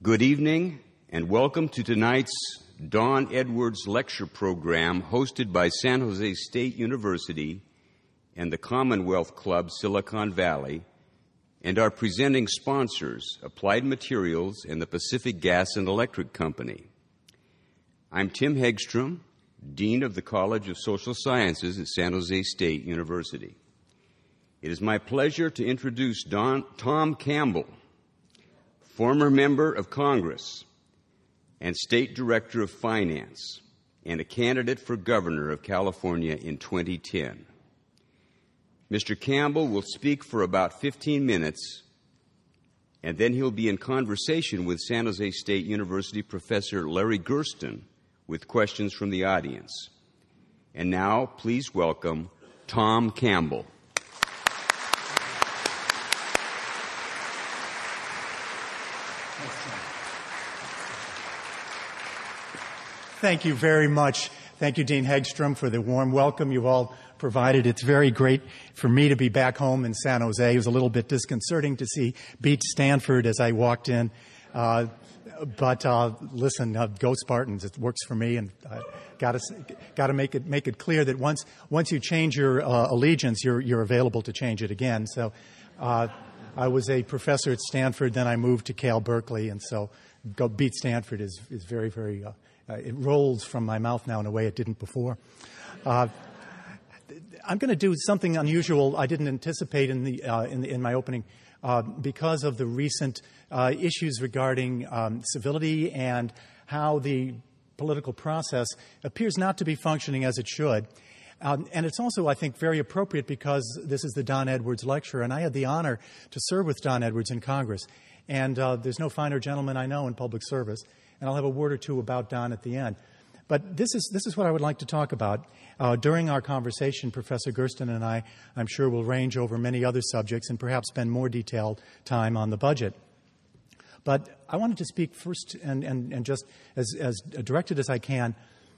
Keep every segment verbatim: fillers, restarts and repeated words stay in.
Good evening, and welcome to tonight's Don Edwards Lecture Program hosted by San Jose State University and the Commonwealth Club Silicon Valley, and our presenting sponsors, Applied Materials and the Pacific Gas and Electric Company. I'm Tim Hegstrom, Dean of the College of Social Sciences at San Jose State University. It is my pleasure to introduce Don, Tom Campbell, former member of Congress and State Director of Finance, and a candidate for Governor of California in twenty ten. Mister Campbell will speak for about fifteen minutes, and then he'll be in conversation with San Jose State University Professor Larry Gersten with questions from the audience. And now, please welcome Tom Campbell. Thank you very much. Thank you, Dean Hegstrom, for the warm welcome you've all provided. It's very great for me to be back home in San Jose. It was a little bit disconcerting to see Beat Stanford as I walked in. Uh, but uh, listen, uh, go Spartans. It works for me, and uh, got to got to make it make it clear that once once you change your uh, allegiance, you're you're available to change it again. So, uh, I was a professor at Stanford, then I moved to Cal Berkeley, and so go Beat Stanford is is very very. Uh, Uh, it rolls from my mouth now in a way it didn't before. Uh, I'm going to do something unusual I didn't anticipate in the uh, in, the, in my opening uh, because of the recent uh, issues regarding um, civility and how the political process appears not to be functioning as it should. Um, and it's also, I think, very appropriate because this is the Don Edwards Lecture, and I had the honor to serve with Don Edwards in Congress. And uh, there's no finer gentleman I know in public service. And I'll have a word or two about Don at the end. But this is this is what I would like to talk about. Uh, during our conversation, Professor Gersten and I, I'm sure, will range over many other subjects and perhaps spend more detailed time on the budget. But I wanted to speak first and, and, and just as, as directed as I can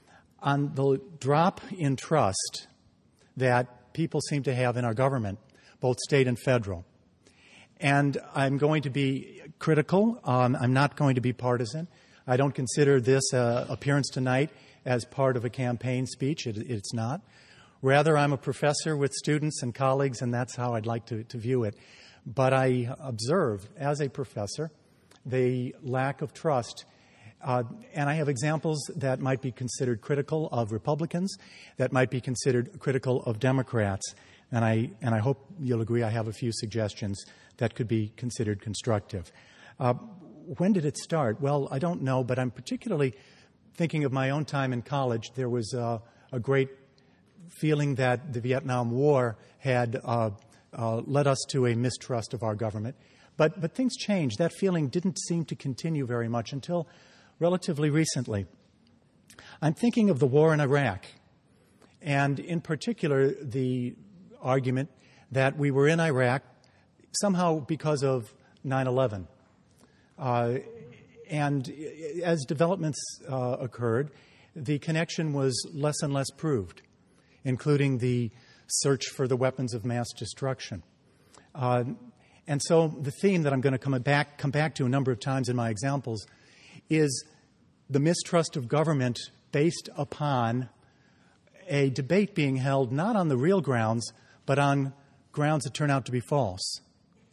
on the drop in trust that people seem to have in our government, both state and federal. And I'm going to be critical. Um, I'm not going to be partisan. I don't consider this uh, appearance tonight as part of a campaign speech. It, it's not. Rather, I'm a professor with students and colleagues, and that's how I'd like to, to view it. But I observe, as a professor, the lack of trust. Uh, and I have examples that might be considered critical of Republicans, that might be considered critical of Democrats. And I, and I hope you'll agree I have a few suggestions that could be considered constructive. Uh, When did it start? Well, I don't know, but I'm particularly thinking of my own time in college. There was uh, a great feeling that the Vietnam War had uh, uh, led us to a mistrust of our government. But, but things changed. That feeling didn't seem to continue very much until relatively recently. I'm thinking of the war in Iraq, and in particular the argument that we were in Iraq somehow because of nine eleven. Uh, and as developments uh, occurred, the connection was less and less proved, including the search for the weapons of mass destruction. Uh, and so the theme that I'm going to come back, come back to a number of times in my examples is the mistrust of government based upon a debate being held not on the real grounds, but on grounds that turn out to be false.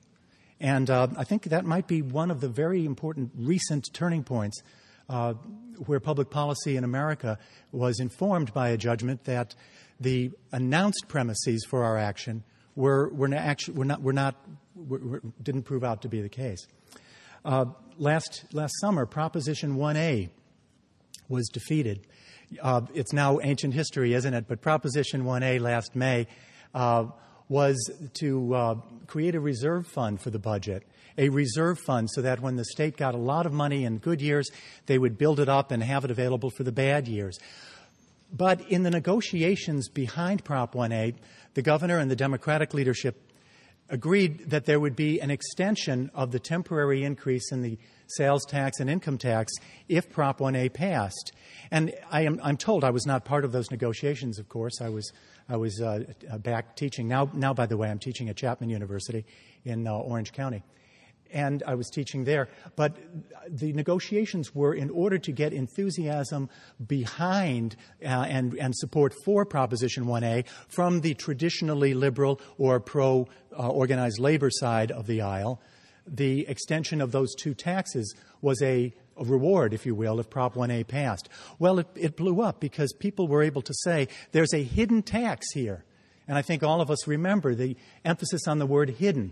And uh, I think that might be one of the very important recent turning points uh, where public policy in America was informed by a judgment that the announced premises for our action were were not actually were not were not were, were, didn't prove out to be the case. Uh, last last summer, Proposition one A was defeated. Uh, it's now ancient history, isn't it? But Proposition one A last May Uh, was to uh, create a reserve fund for the budget, a reserve fund so that when the state got a lot of money in good years, they would build it up and have it available for the bad years. But in the negotiations behind Prop one A, the governor and the Democratic leadership agreed that there would be an extension of the temporary increase in the sales tax and income tax if Prop one A passed. And I am, I'm told I was not part of those negotiations, of course. I was I was uh, back teaching. Now, now, by the way, I'm teaching at Chapman University in uh, Orange County. and I was teaching there. But the negotiations were in order to get enthusiasm behind uh, and, and support for Proposition one A from the traditionally liberal or pro-organized uh, labor side of the aisle. The extension of those two taxes was a, a reward, if you will, if Prop one A passed. Well, it, it blew up because people were able to say there's a hidden tax here. And I think all of us remember the emphasis on the word hidden.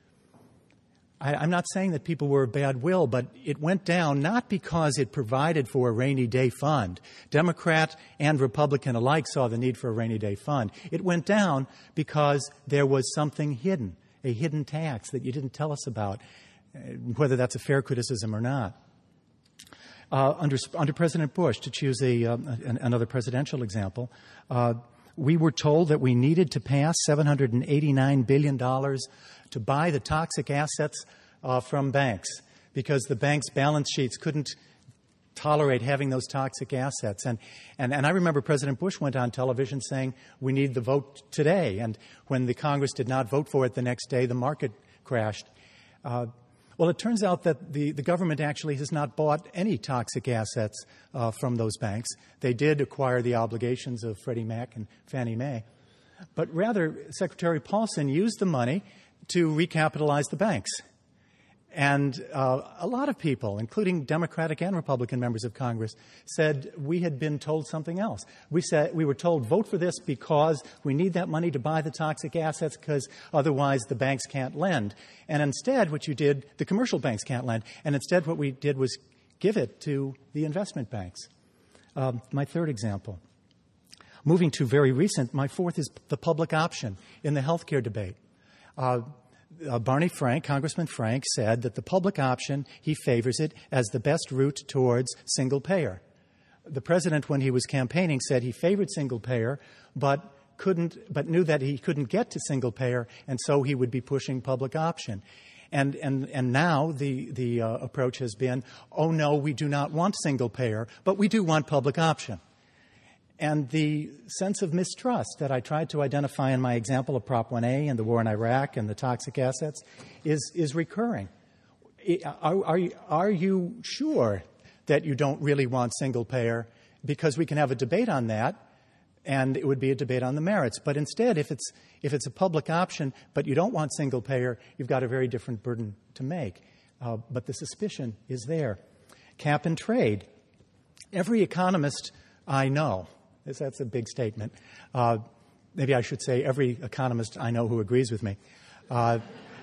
I, I'm not saying that people were of bad will, but it went down not because it provided for a rainy day fund. Democrat and Republican alike saw the need for a rainy day fund. It went down because there was something hidden, a hidden tax that you didn't tell us about, whether that's a fair criticism or not. Uh, under, under President Bush, to choose a, uh, an, another presidential example, uh, we were told that we needed to pass seven hundred eighty-nine billion dollars to buy the toxic assets uh, from banks because the banks' balance sheets couldn't tolerate having those toxic assets. And, and, and I remember President Bush went on television saying we need the vote today. And when the Congress did not vote for it the next day, the market crashed. Uh, well, it turns out that the, the government actually has not bought any toxic assets uh, from those banks. They did acquire the obligations of Freddie Mac and Fannie Mae. But rather, Secretary Paulson used the money to recapitalize the banks. And uh, a lot of people, including Democratic and Republican members of Congress, said we had been told something else. We said we were told vote for this because we need that money to buy the toxic assets because otherwise the banks can't lend. And instead what you did, the commercial banks can't lend. And instead what we did was give it to the investment banks. Um, my third example. Moving to very recent, my fourth is the public option in the health care debate. Uh, uh, Barney Frank, Congressman Frank, said that the public option, he favors it as the best route towards single payer. The president, when he was campaigning, said he favored single payer, but couldn't, but knew that he couldn't get to single payer, and so he would be pushing public option. And and and now the the uh, approach has been, oh no, we do not want single payer, but we do want public option. And the sense of mistrust that I tried to identify in my example of Prop one A and the war in Iraq and the toxic assets is is recurring. Are, are, you, are you sure that you don't really want single payer? Because we can have a debate on that, and it would be a debate on the merits. But instead, if it's if it's a public option, but you don't want single payer, you've got a very different burden to make. Uh, but the suspicion is there. Cap and trade. Every economist I know, that's a big statement. Uh, maybe I should say every economist I know who agrees with me, uh,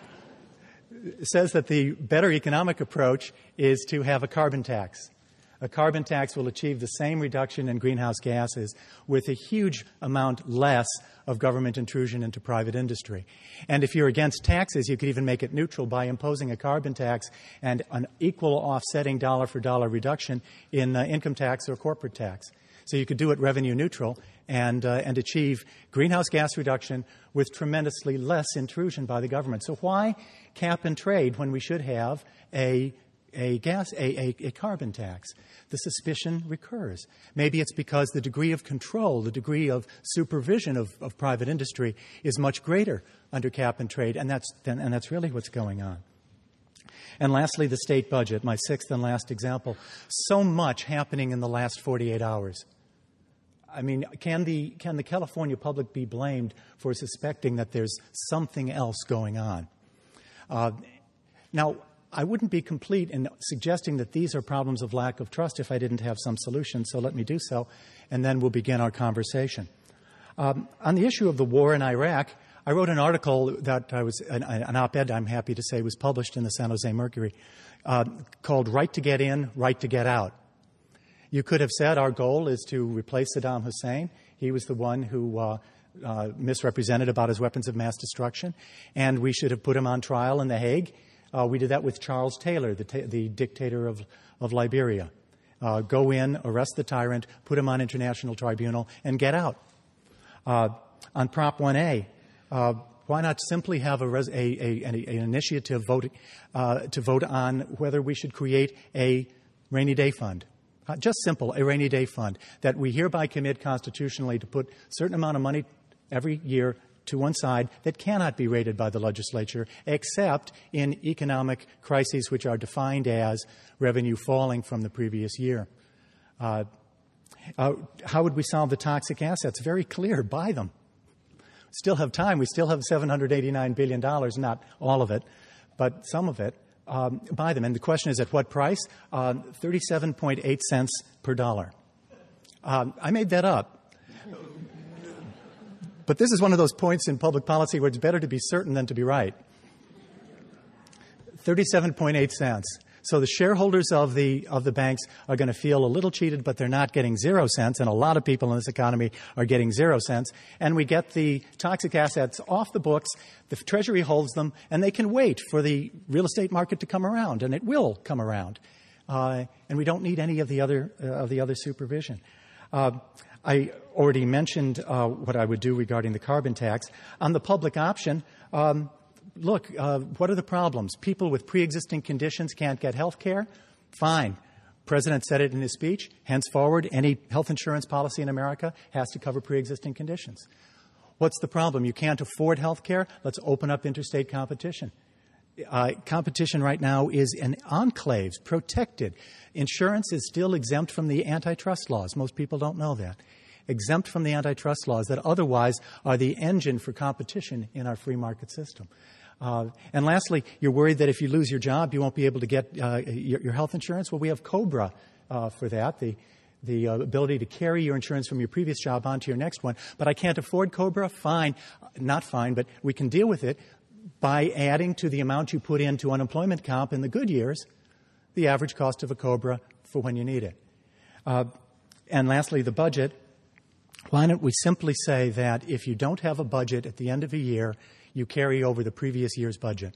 says that the better economic approach is to have a carbon tax. A carbon tax will achieve the same reduction in greenhouse gases with a huge amount less of government intrusion into private industry. And if you're against taxes, you could even make it neutral by imposing a carbon tax and an equal offsetting dollar-for-dollar reduction in uh, income tax or corporate tax. So you could do it revenue neutral and uh, and achieve greenhouse gas reduction with tremendously less intrusion by the government. So why cap and trade when we should have a a gas a, a, a carbon tax? The suspicion recurs. Maybe it's because the degree of control, the degree of supervision of, of private industry is much greater under cap and trade, and that's and that's really what's going on. And lastly, the state budget, my sixth and last example. So much happening in the last forty-eight hours. I mean, can the can the California public be blamed for suspecting that there's something else going on? Uh, now, I wouldn't be complete in suggesting that these are problems of lack of trust if I didn't have some solutions, so let me do so, and then we'll begin our conversation. Um, on the issue of the war in Iraq, I wrote an article that I was an, an op-ed, I'm happy to say, was published in the San Jose Mercury, uh, called Right to Get In, Right to Get Out. You could have said our goal is to replace Saddam Hussein. He was the one who uh, uh, misrepresented about his weapons of mass destruction, and we should have put him on trial in The Hague. Uh, we did that with Charles Taylor, the, ta- the dictator of, of Liberia. Uh, go in, arrest the tyrant, put him on international tribunal, and get out. Uh, on Prop one A, uh, why not simply have a, res- a, a, an, an initiative vote, uh, to vote on whether we should create a rainy day fund? Uh, just simple, a rainy day fund that we hereby commit constitutionally to put a certain amount of money every year to one side that cannot be rated by the legislature except in economic crises which are defined as revenue falling from the previous year. Uh, uh, how would we solve the toxic assets? Very clear. Buy them. Still have time. We still have seven hundred eighty-nine billion dollars, not all of it, but some of it. Um, buy them. And the question is, at what price? Uh, thirty-seven point eight cents per dollar. Um, I made that up. But this is one of those points in public policy where it's better to be certain than to be right. thirty-seven point eight cents. So the shareholders of the of the banks are going to feel a little cheated, but they're not getting zero cents, and a lot of people in this economy are getting zero cents. And we get the toxic assets off the books, the Treasury holds them, and they can wait for the real estate market to come around, and it will come around. Uh, and we don't need any of the other uh, of the other supervision. Uh, I already mentioned uh, what I would do regarding the carbon tax. On the public option, um, look, uh, what are the problems? People with pre-existing conditions can't get health care? Fine. The President said it in his speech. Henceforward, any health insurance policy in America has to cover pre-existing conditions. What's the problem? You can't afford health care? Let's open up interstate competition. Uh, competition right now is in enclaves, protected. Insurance is still exempt from the antitrust laws. Most people don't know that. Exempt from the antitrust laws that otherwise are the engine for competition in our free market system. Uh, and lastly, you're worried that if you lose your job, you won't be able to get uh, your, your health insurance. Well, we have COBRA uh, for that, the, the uh, ability to carry your insurance from your previous job onto your next one. But I can't afford COBRA? Fine. Not fine, but we can deal with it by adding to the amount you put into unemployment comp in the good years the average cost of a COBRA for when you need it. Uh, and lastly, the budget. Why don't we simply say that if you don't have a budget at the end of a year, you carry over the previous year's budget.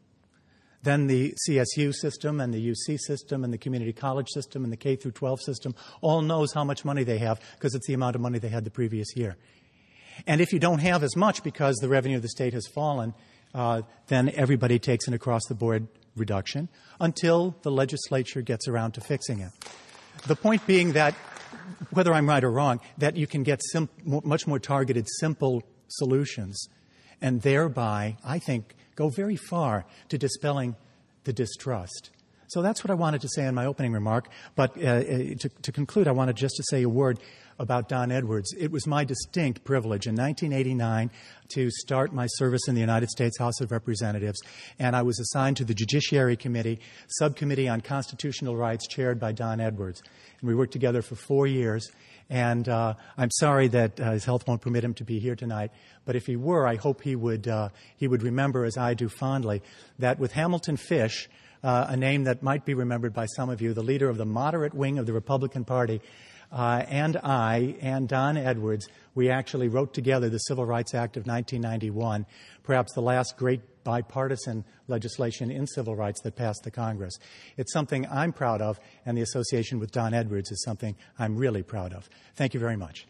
Then the C S U system and the U C system and the community college system and the K through twelve system all knows how much money they have because it's the amount of money they had the previous year. And if you don't have as much because the revenue of the state has fallen, uh, then everybody takes an across-the-board reduction until the legislature gets around to fixing it. The point being that, whether I'm right or wrong, that you can get sim- much more targeted, simple solutions and thereby, I think, go very far to dispelling the distrust. So that's what I wanted to say in my opening remark. But uh, to, to conclude, I wanted just to say a word about Don Edwards. It was my distinct privilege in nineteen eighty-nine to start my service in the United States House of Representatives, and I was assigned to the Judiciary Committee, Subcommittee on Constitutional Rights, chaired by Don Edwards. And we worked together for four years. And uh, I'm sorry that uh, his health won't permit him to be here tonight. But if he were, I hope he would uh, he would remember, as I do fondly, that with Hamilton Fish, uh, a name that might be remembered by some of you, the leader of the moderate wing of the Republican Party, uh, and I, and Don Edwards, we actually wrote together the Civil Rights Act of nineteen ninety-one, perhaps the last great bipartisan legislation in civil rights that passed the Congress. It's something I'm proud of, and the association with Don Edwards is something I'm really proud of. Thank you very much.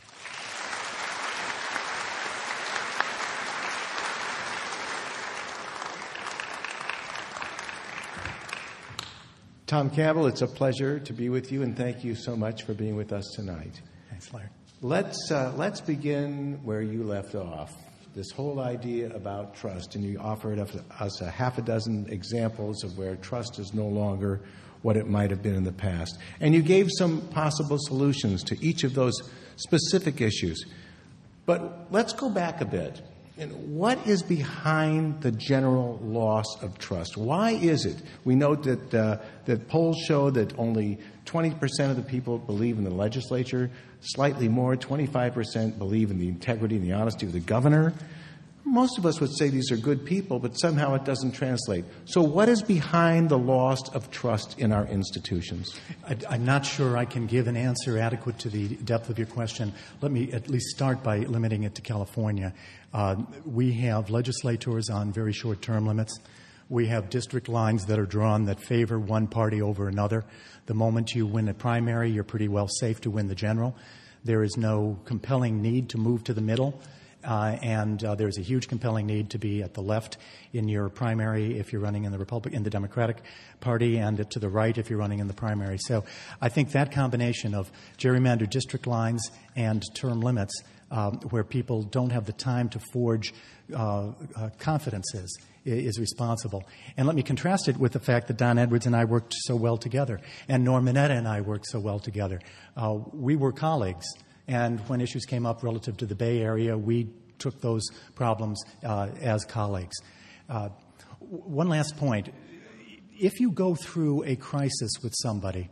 Tom Campbell, it's a pleasure to be with you, and thank you so much for being with us tonight. Thanks, Larry. Let's, uh, let's begin where you left off, this whole idea about trust, and you offered us a half a dozen examples of where trust is no longer what it might have been in the past. And you gave some possible solutions to each of those specific issues. But let's go back a bit. And what is behind the general loss of trust? Why is it? We note that uh, that polls show that only twenty percent of the people believe in the legislature, slightly more, twenty-five percent believe in the integrity and the honesty of the governor. Most of us would say these are good people, but somehow it doesn't translate. So what is behind the loss of trust in our institutions? I, I'm not sure I can give an answer adequate to the depth of your question. Let me at least start by limiting it to California. Uh, we have legislators on very short term limits. We have district lines that are drawn that favor one party over another. The moment you win a primary, you're pretty well safe to win the general. There is no compelling need to move to the middle. Uh, and uh, there's a huge compelling need to be at the left in your primary if you're running in the Republic, in the Democratic Party, and to the right if you're running in the primary. So I think that combination of gerrymandered district lines and term limits, um, where people don't have the time to forge uh, uh, confidences, is responsible. And let me contrast it with the fact that Don Edwards and I worked so well together, and Norm Mineta and I worked so well together. Uh, we were colleagues. And when issues came up relative to the Bay Area, we took those problems uh, as colleagues. Uh, one last point. If you go through a crisis with somebody,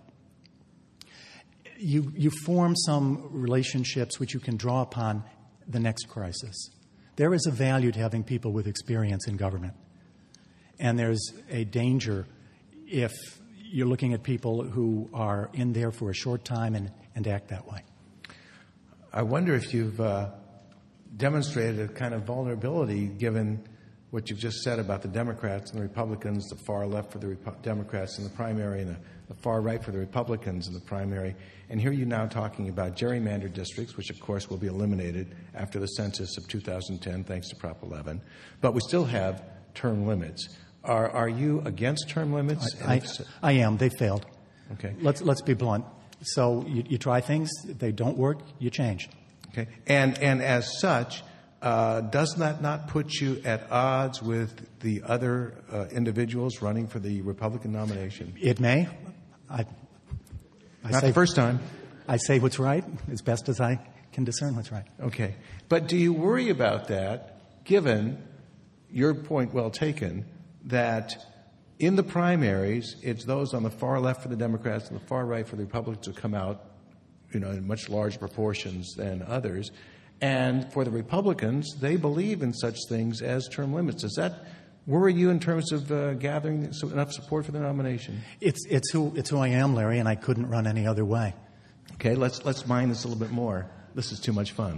you, you form some relationships which you can draw upon the next crisis. There is a value to having people with experience in government. And there's a danger if you're looking at people who are in there for a short time and, and act that way. I wonder if you've uh, demonstrated a kind of vulnerability given what you've just said about the Democrats and the Republicans, the far left for the Repu- Democrats in the primary and the, the far right for the Republicans in the primary. And here you're now talking about gerrymandered districts, which of course will be eliminated after the census of two thousand ten, thanks to Prop eleven. But we still have term limits. Are, are you against term limits? I, I, I am. They failed. Okay. Let's, let's be blunt. So you, you try things. If they don't work, you change. Okay. And, and as such, uh, does that not put you at odds with the other uh, individuals running for the Republican nomination? It may. I, I not say, the first time. I say what's right as best as I can discern what's right. Okay. But do you worry about that, given your point well taken, that in the primaries, it's those on the far left for the Democrats and the far right for the Republicans who come out, you know, in much larger proportions than others. And for the Republicans, they believe in such things as term limits. Does that worry you in terms of uh, gathering enough support for the nomination? It's it's who it's who I am, Larry, and I couldn't run any other way. Okay, let's let's mine this a little bit more. This is too much fun.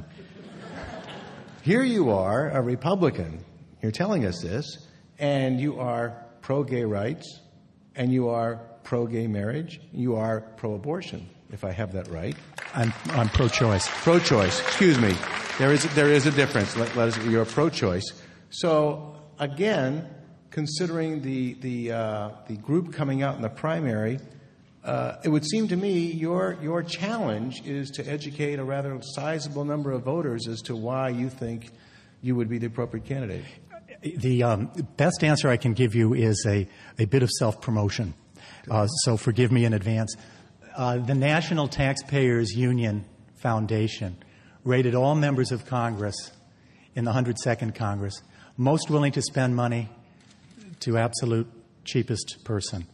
Here you are, a Republican. You're telling us this, and you are pro-gay rights, and you are pro-gay marriage, you are pro-abortion, if I have that right. I'm, I'm pro-choice. Pro-choice. Excuse me. There is there is a difference. Let, let us, you're pro-choice. So again, considering the the uh, the group coming out in the primary, uh, it would seem to me your your challenge is to educate a rather sizable number of voters as to why you think you would be the appropriate candidate. The um, best answer I can give you is a, a bit of self-promotion. Uh, so forgive me in advance. Uh, the National Taxpayers Union Foundation rated all members of Congress in the one hundred second Congress most willing to spend money to absolute cheapest person.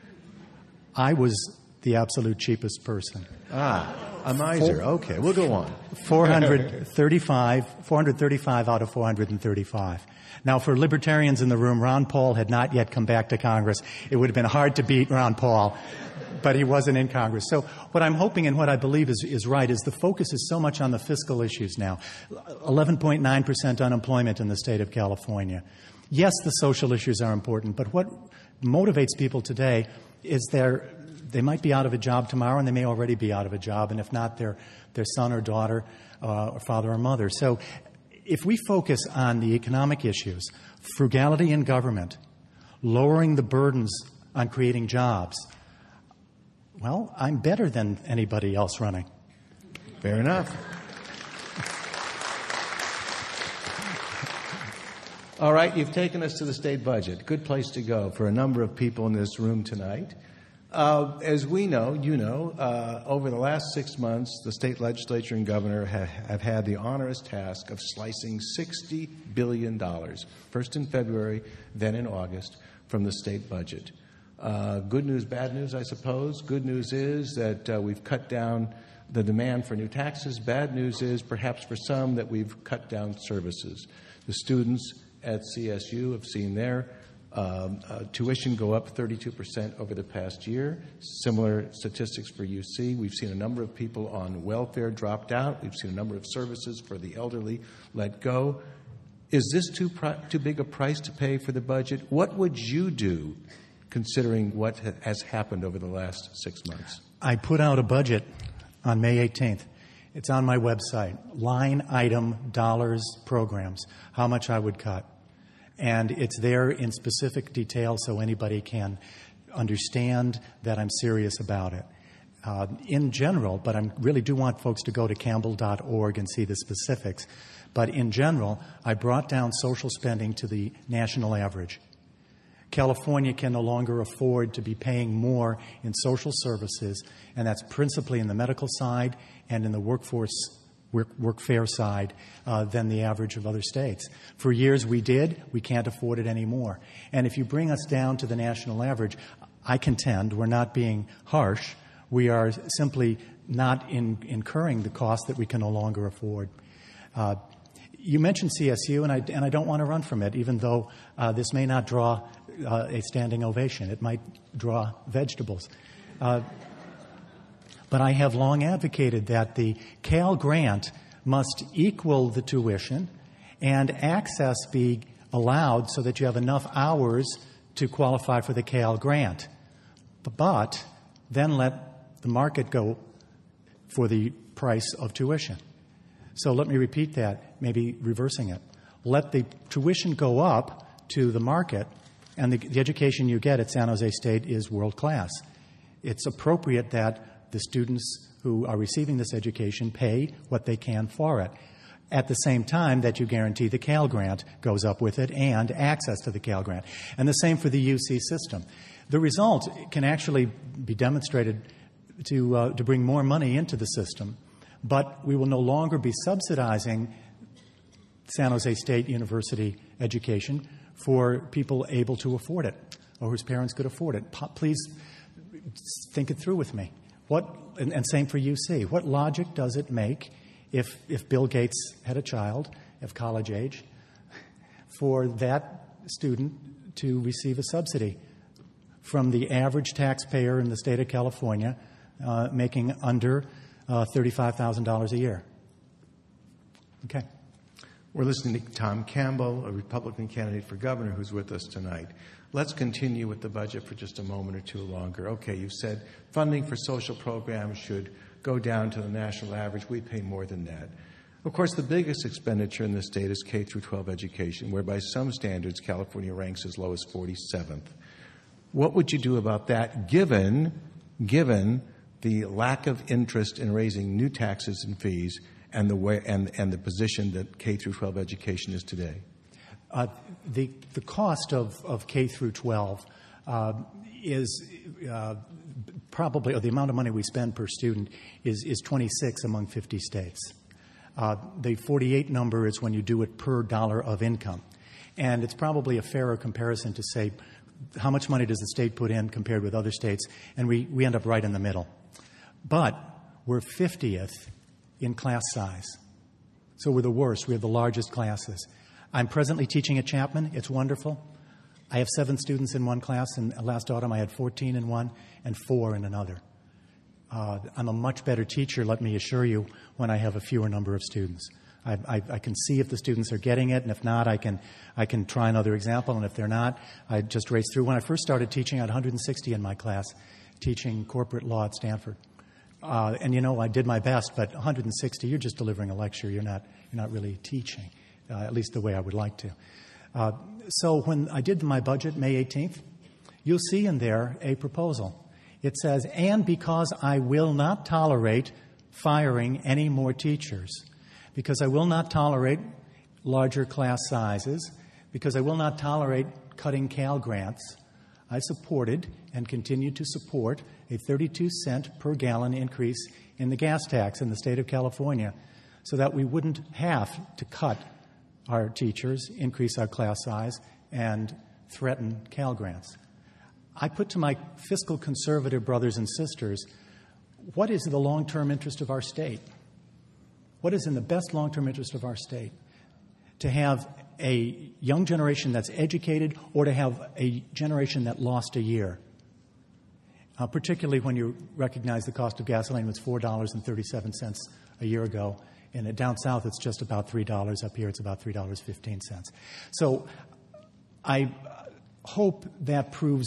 I was the absolute cheapest person. Ah, a miser. Okay, we'll go on. four hundred thirty-five, four hundred thirty-five out of four hundred thirty-five. Now, for libertarians in the room, Ron Paul had not yet come back to Congress. It would have been hard to beat Ron Paul, but he wasn't in Congress. So what I'm hoping and what I believe is, is right is the focus is so much on the fiscal issues now. eleven point nine percent unemployment in the state of California. Yes, the social issues are important, but what motivates people today is they're, they might be out of a job tomorrow, and they may already be out of a job, and if not, their, their son or daughter uh, or father or mother. So if we focus on the economic issues, frugality in government, lowering the burdens on creating jobs, well, I'm better than anybody else running. Fair enough. All right, you've taken us to the state budget. Good place to go for a number of people in this room tonight. Uh, as we know, you know, uh, over the last six months, the state legislature and governor have, have had the onerous task of slicing sixty billion dollars, first in February, then in August, from the state budget. Uh, good news, bad news, I suppose. Good news is that uh, we've cut down the demand for new taxes. Bad news is, perhaps for some, that we've cut down services. The students at C S U have seen their um, uh, tuition go up thirty-two percent over the past year. Similar statistics for U C. We've seen a number of people on welfare dropped out. We've seen a number of services for the elderly let go. Is this too, pri- too big a price to pay for the budget? What would you do, considering what has happened over the last six months? I put out a budget on May eighteenth. It's on my website. Line item dollars programs, how much I would cut. And it's there in specific detail so anybody can understand that I'm serious about it. Uh, in general, but I really do want folks to go to campbell dot org and see the specifics. But in general, I brought down social spending to the national average. California can no longer afford to be paying more in social services, and that's principally in the medical side and in the workforce work, workfare side uh, than the average of other states. For years we did. We can't afford it anymore. And if you bring us down to the national average, I contend we're not being harsh. We are simply not in, incurring the cost that we can no longer afford. Uh, you mentioned C S U, and I, and I don't want to run from it, even though uh, this may not draw uh, a standing ovation. It might draw vegetables. Uh, but I have long advocated that the Cal Grant must equal the tuition and access be allowed so that you have enough hours to qualify for the Cal Grant. But then let the market go for the price of tuition. So let me repeat that, maybe reversing it. Let the tuition go up to the market, and the, the education you get at San Jose State is world class. It's appropriate that the students who are receiving this education pay what they can for it. At the same time that you guarantee the Cal Grant goes up with it and access to the Cal Grant. And the same for the U C system. The result can actually be demonstrated to, uh, to bring more money into the system, but we will no longer be subsidizing San Jose State University education for people able to afford it or whose parents could afford it. Po- please think it through with me. What, and, and same for U C. What logic does it make if, if Bill Gates had a child of college age for that student to receive a subsidy from the average taxpayer in the state of California uh, making under uh, thirty-five thousand dollars a year? Okay. We're listening to Tom Campbell, a Republican candidate for governor who's with us tonight. Let's continue with the budget for just a moment or two longer. Okay, you've said funding for social programs should go down to the national average. We pay more than that. Of course, the biggest expenditure in the state is K through twelve education, where by some standards, California ranks as low as forty-seventh. What would you do about that, given, given the lack of interest in raising new taxes and fees and the way and, and the position that K through twelve education is today? Uh, the the cost of, of K through twelve uh, is uh, probably, or the amount of money we spend per student is is twenty-six among fifty states. Uh, the forty-eight number is when you do it per dollar of income, and it's probably a fairer comparison to say how much money does the state put in compared with other states, and we we end up right in the middle. But we're fiftieth in class size, so we're the worst. We have the largest classes. I'm presently teaching at Chapman. It's wonderful. I have seven students in one class, and last autumn I had fourteen in one and four in another. Uh, I'm a much better teacher, let me assure you, when I have a fewer number of students. I, I, I can see if the students are getting it, and if not, I can I can try another example, and if they're not, I just race through. When I first started teaching, I had one hundred sixty in my class, teaching corporate law at Stanford. Uh, and, you know, I did my best, but one hundred sixty, you're just delivering a lecture. You're not, you're not really teaching. Uh, at least the way I would like to. Uh, so when I did my budget, May eighteenth, you'll see in there a proposal. It says, and because I will not tolerate firing any more teachers, because I will not tolerate larger class sizes, because I will not tolerate cutting Cal Grants, I supported and continue to support a thirty-two cent per gallon increase in the gas tax in the state of California so that we wouldn't have to cut our teachers, increase our class size, and threaten Cal Grants. I put to my fiscal conservative brothers and sisters, what is the long-term interest of our state? What is in the best long-term interest of our state? To have a young generation that's educated or to have a generation that lost a year? Uh, particularly when you recognize the cost of gasoline was four dollars and thirty-seven cents a year ago. And down south, it's just about three dollars. Up here, it's about three dollars and fifteen cents. So I hope that proves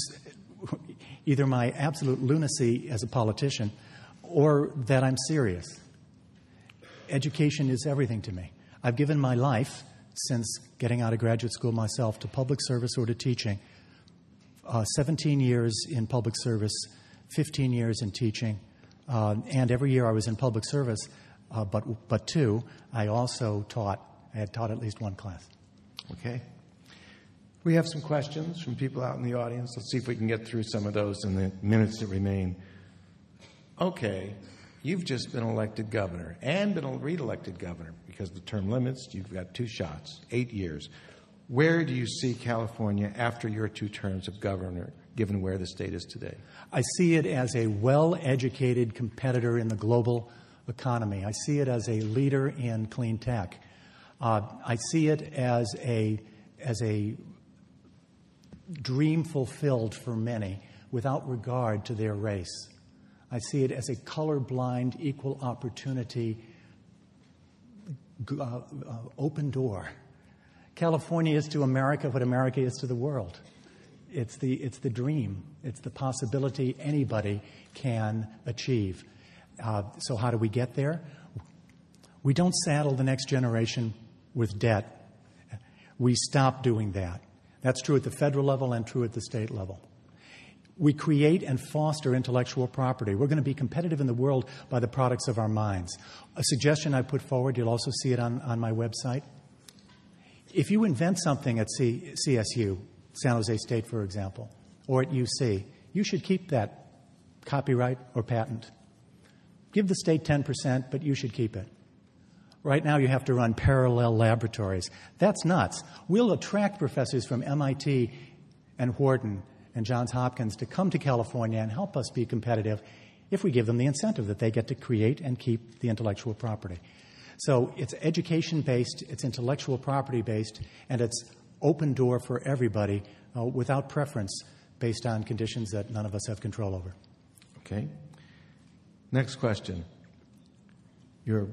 either my absolute lunacy as a politician or that I'm serious. education is everything to me. I've given my life since getting out of graduate school myself to public service or to teaching. Uh, seventeen years in public service, fifteen years in teaching, uh, and every year I was in public service, uh, but but two, I also taught. I had taught at least one class. Okay. We have some questions from people out in the audience. Let's see if we can get through some of those in the minutes that remain. Okay, you've just been elected governor and been re-elected governor because the term limits. You've got two shots, eight years. Where do you see California after your two terms of governor, given where the state is today? I see it as a well-educated competitor in the global economy. I see it as a leader in clean tech. Uh, I see it as a as a dream fulfilled for many without regard to their race. I see it as a colorblind, equal opportunity, uh, uh, open door. California is to America what America is to the world. It's the it's the dream. It's the possibility anybody can achieve. Uh, so how do we get there? We don't saddle the next generation with debt. We stop doing that. That's true at the federal level and true at the state level. We create and foster intellectual property. We're going to be competitive in the world by the products of our minds. A suggestion I put forward, you'll also see it on, on my website. If you invent something at C, CSU, San Jose State, for example, or at U C, you should keep that copyright or patent. Give the state ten percent, but you should keep it. Right now you have to run parallel laboratories. That's nuts. We'll attract professors from M I T and Wharton and Johns Hopkins to come to California and help us be competitive if we give them the incentive that they get to create and keep the intellectual property. So it's education-based, it's intellectual property-based, and it's open door for everybody uh, without preference based on conditions that none of us have control over. Okay. Next question. You're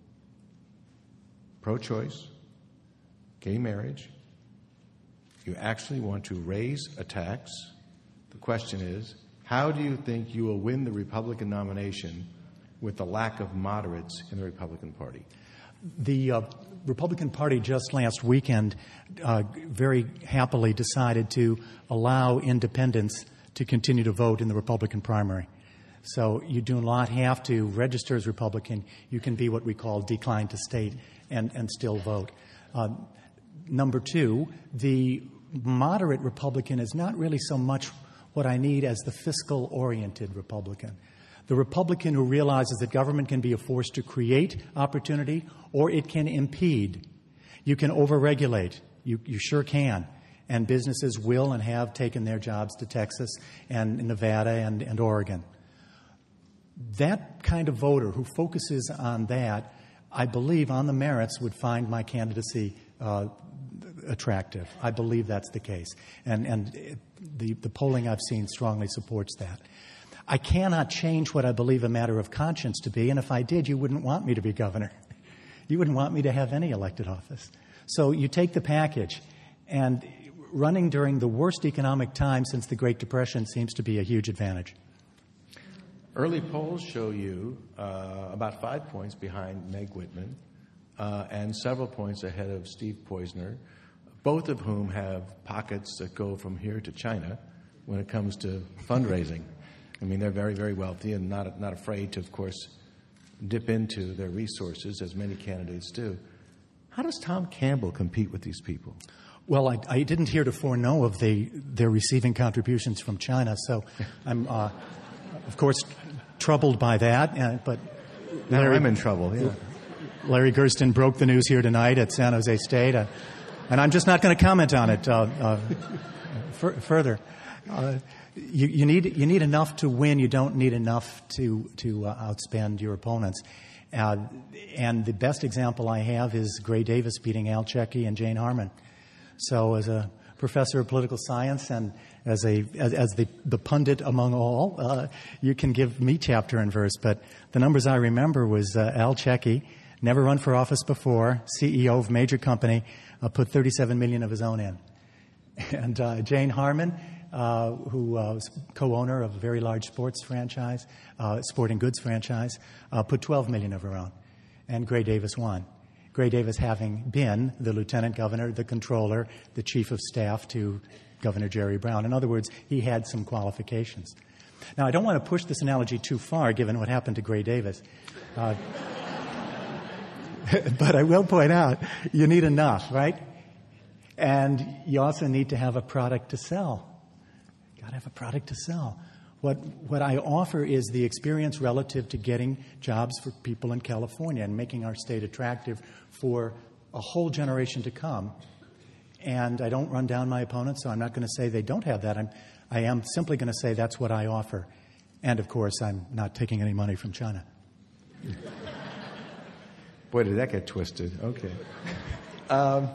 pro-choice, gay marriage. You actually want to raise a tax. The question is, how do you think you will win the Republican nomination with the lack of moderates in the Republican Party? The uh, Republican Party just last weekend uh, very happily decided to allow independents to continue to vote in the Republican primary. So you do not have to register as Republican. You can be what we call declined to state and, and still vote. Uh, number two, the moderate Republican is not really so much what I need as the fiscal-oriented Republican. The Republican who realizes that government can be a force to create opportunity or it can impede. You can overregulate. You, you sure can. And businesses will and have taken their jobs to Texas and Nevada and, and Oregon. That kind of voter who focuses on that, I believe on the merits would find my candidacy uh, attractive. I believe that's the case. And, and it, the, the polling I've seen strongly supports that. I cannot change what I believe a matter of conscience to be, and if I did, you wouldn't want me to be governor. You wouldn't want me to have any elected office. So you take the package, and running during the worst economic time since the Great Depression seems to be a huge advantage. Early polls show you uh, about five points behind Meg Whitman uh, and several points ahead of Steve Poizner, both of whom have pockets that go from here to China when it comes to fundraising. I mean, they're very, very wealthy and not not afraid to, of course, dip into their resources, as many candidates do. How does Tom Campbell compete with these people? Well, I, I didn't heretofore know of the, their receiving contributions from China, so I'm, uh, of course, troubled by that. Uh, but now Larry, I'm in trouble, yeah. Larry Gersten broke the news here tonight at San Jose State, uh, and I'm just not going to comment on it uh, uh, f- further. Uh, you, you need you need enough to win. You don't need enough to to uh, outspend your opponents. Uh, and the best example I have is Gray Davis beating Al Checkey and Jane Harman. So, as a professor of political science and as a as, as the, the pundit among all, uh, you can give me chapter and verse. But the numbers I remember was uh, Al Checkey, never run for office before, C E O of a major company, uh, put thirty-seven million dollars of his own in, and uh, Jane Harman. Uh, who uh, was co-owner of a very large sports franchise, uh, sporting goods franchise, uh, put twelve million dollars of her own. and Gray Davis won. Gray Davis having been the lieutenant governor, the controller, the chief of staff to Governor Jerry Brown. In other words, he had some qualifications. Now, I don't want to push this analogy too far, given what happened to Gray Davis. Uh, but I will point out, you need enough, right? And you also need to have a product to sell. You've got to have a product to sell. What, what I offer is the experience relative to getting jobs for people in California and making our state attractive for a whole generation to come. And I don't run down my opponents, so I'm not going to say they don't have that. I'm, I am simply going to say that's what I offer. And, of course, I'm not taking any money from China. Boy, did that get twisted. Okay. Um,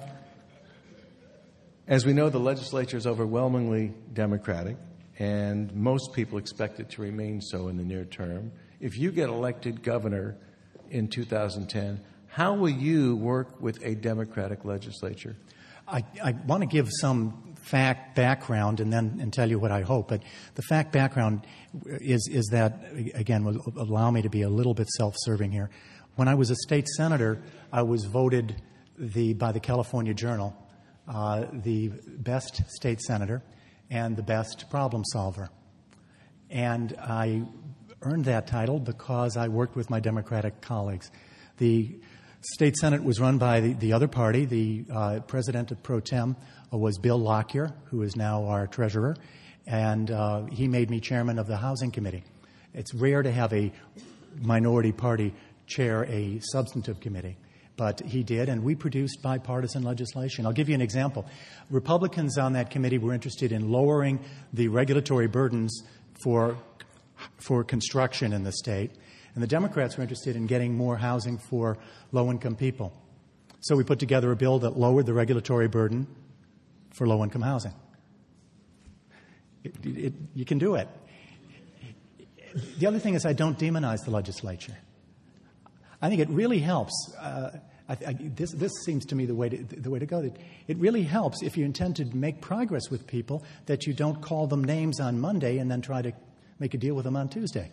as we know, the legislature is overwhelmingly Democratic, and most people expect it to remain so in the near term. If you get elected governor in two thousand ten, how will you work with a Democratic legislature? I, I want to give some fact background and then and tell you what I hope. But the fact background is is that, again, will allow me to be a little bit self-serving here. When I was a state senator, I was voted the by the California Journal uh, the best state senator and the best problem solver. And I earned that title because I worked with my Democratic colleagues. The State Senate was run by the, the other party. The uh, president pro tem was Bill Lockyer, who is now our treasurer, and uh, he made me chairman of the Housing Committee. It's rare to have a minority party chair a substantive committee, but he did, and we produced bipartisan legislation. I'll give you an example. Republicans on that committee were interested in lowering the regulatory burdens for, for construction in the state. And the Democrats were interested in getting more housing for low-income people. So we put together a bill that lowered the regulatory burden for low-income housing. It, it, you can do it. The other thing is I don't demonize the legislature. I think it really helps. Uh, I, I, this, this seems to me the way to, the way to go. It really helps if you intend to make progress with people that you don't call them names on Monday and then try to make a deal with them on Tuesday.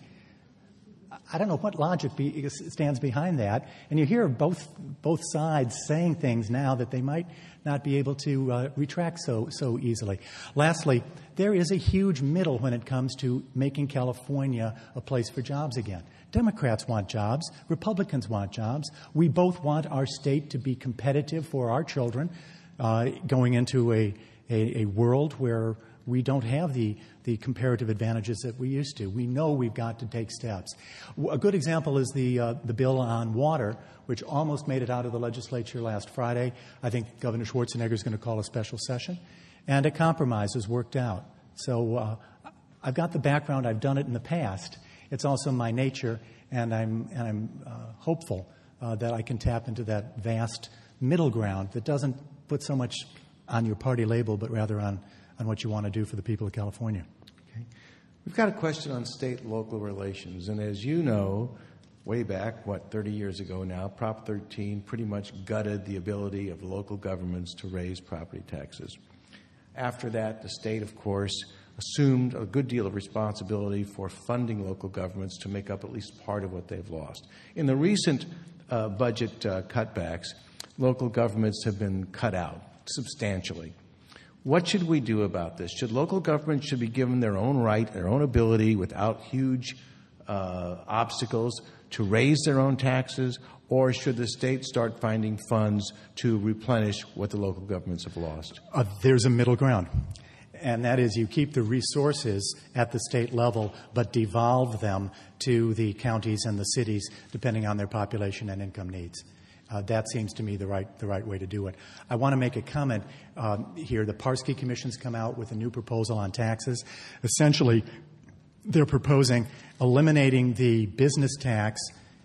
I don't know what logic be, stands behind that. And you hear both both sides saying things now that they might not be able to uh, retract so so easily. Lastly, there is a huge middle when it comes to making California a place for jobs again. Democrats want jobs. Republicans want jobs. We both want our state to be competitive for our children uh, going into a, a, a world where we don't have the, the comparative advantages that we used to. We know we've got to take steps. A good example is the uh, the bill on water, which almost made it out of the legislature last Friday. I think Governor Schwarzenegger is going to call a special session. And a compromise has worked out. So uh, I've got the background. I've done it in the past. It's also my nature, and I'm, and I'm uh, hopeful uh, that I can tap into that vast middle ground that doesn't put so much on your party label, but rather on on what you want to do for the people of California. Okay. We've got a question on state-local relations. And as you know, way back, what, thirty years ago now, Prop thirteen pretty much gutted the ability of local governments to raise property taxes. After that, the state, of course, assumed a good deal of responsibility for funding local governments to make up at least part of what they've lost. In the recent uh, budget uh, cutbacks, local governments have been cut out substantially. What should we do about this? Should local governments should be given their own right, their own ability, without huge uh, obstacles, to raise their own taxes, or should the state start finding funds to replenish what the local governments have lost? Uh, there's a middle ground, and that is you keep the resources at the state level, but devolve them to the counties and the cities, depending on their population and income needs. Uh, that seems to me the right the right way to do it. I want to make a comment um, here. The Parsky Commission's come out with a new proposal on taxes. Essentially, they're proposing eliminating the business tax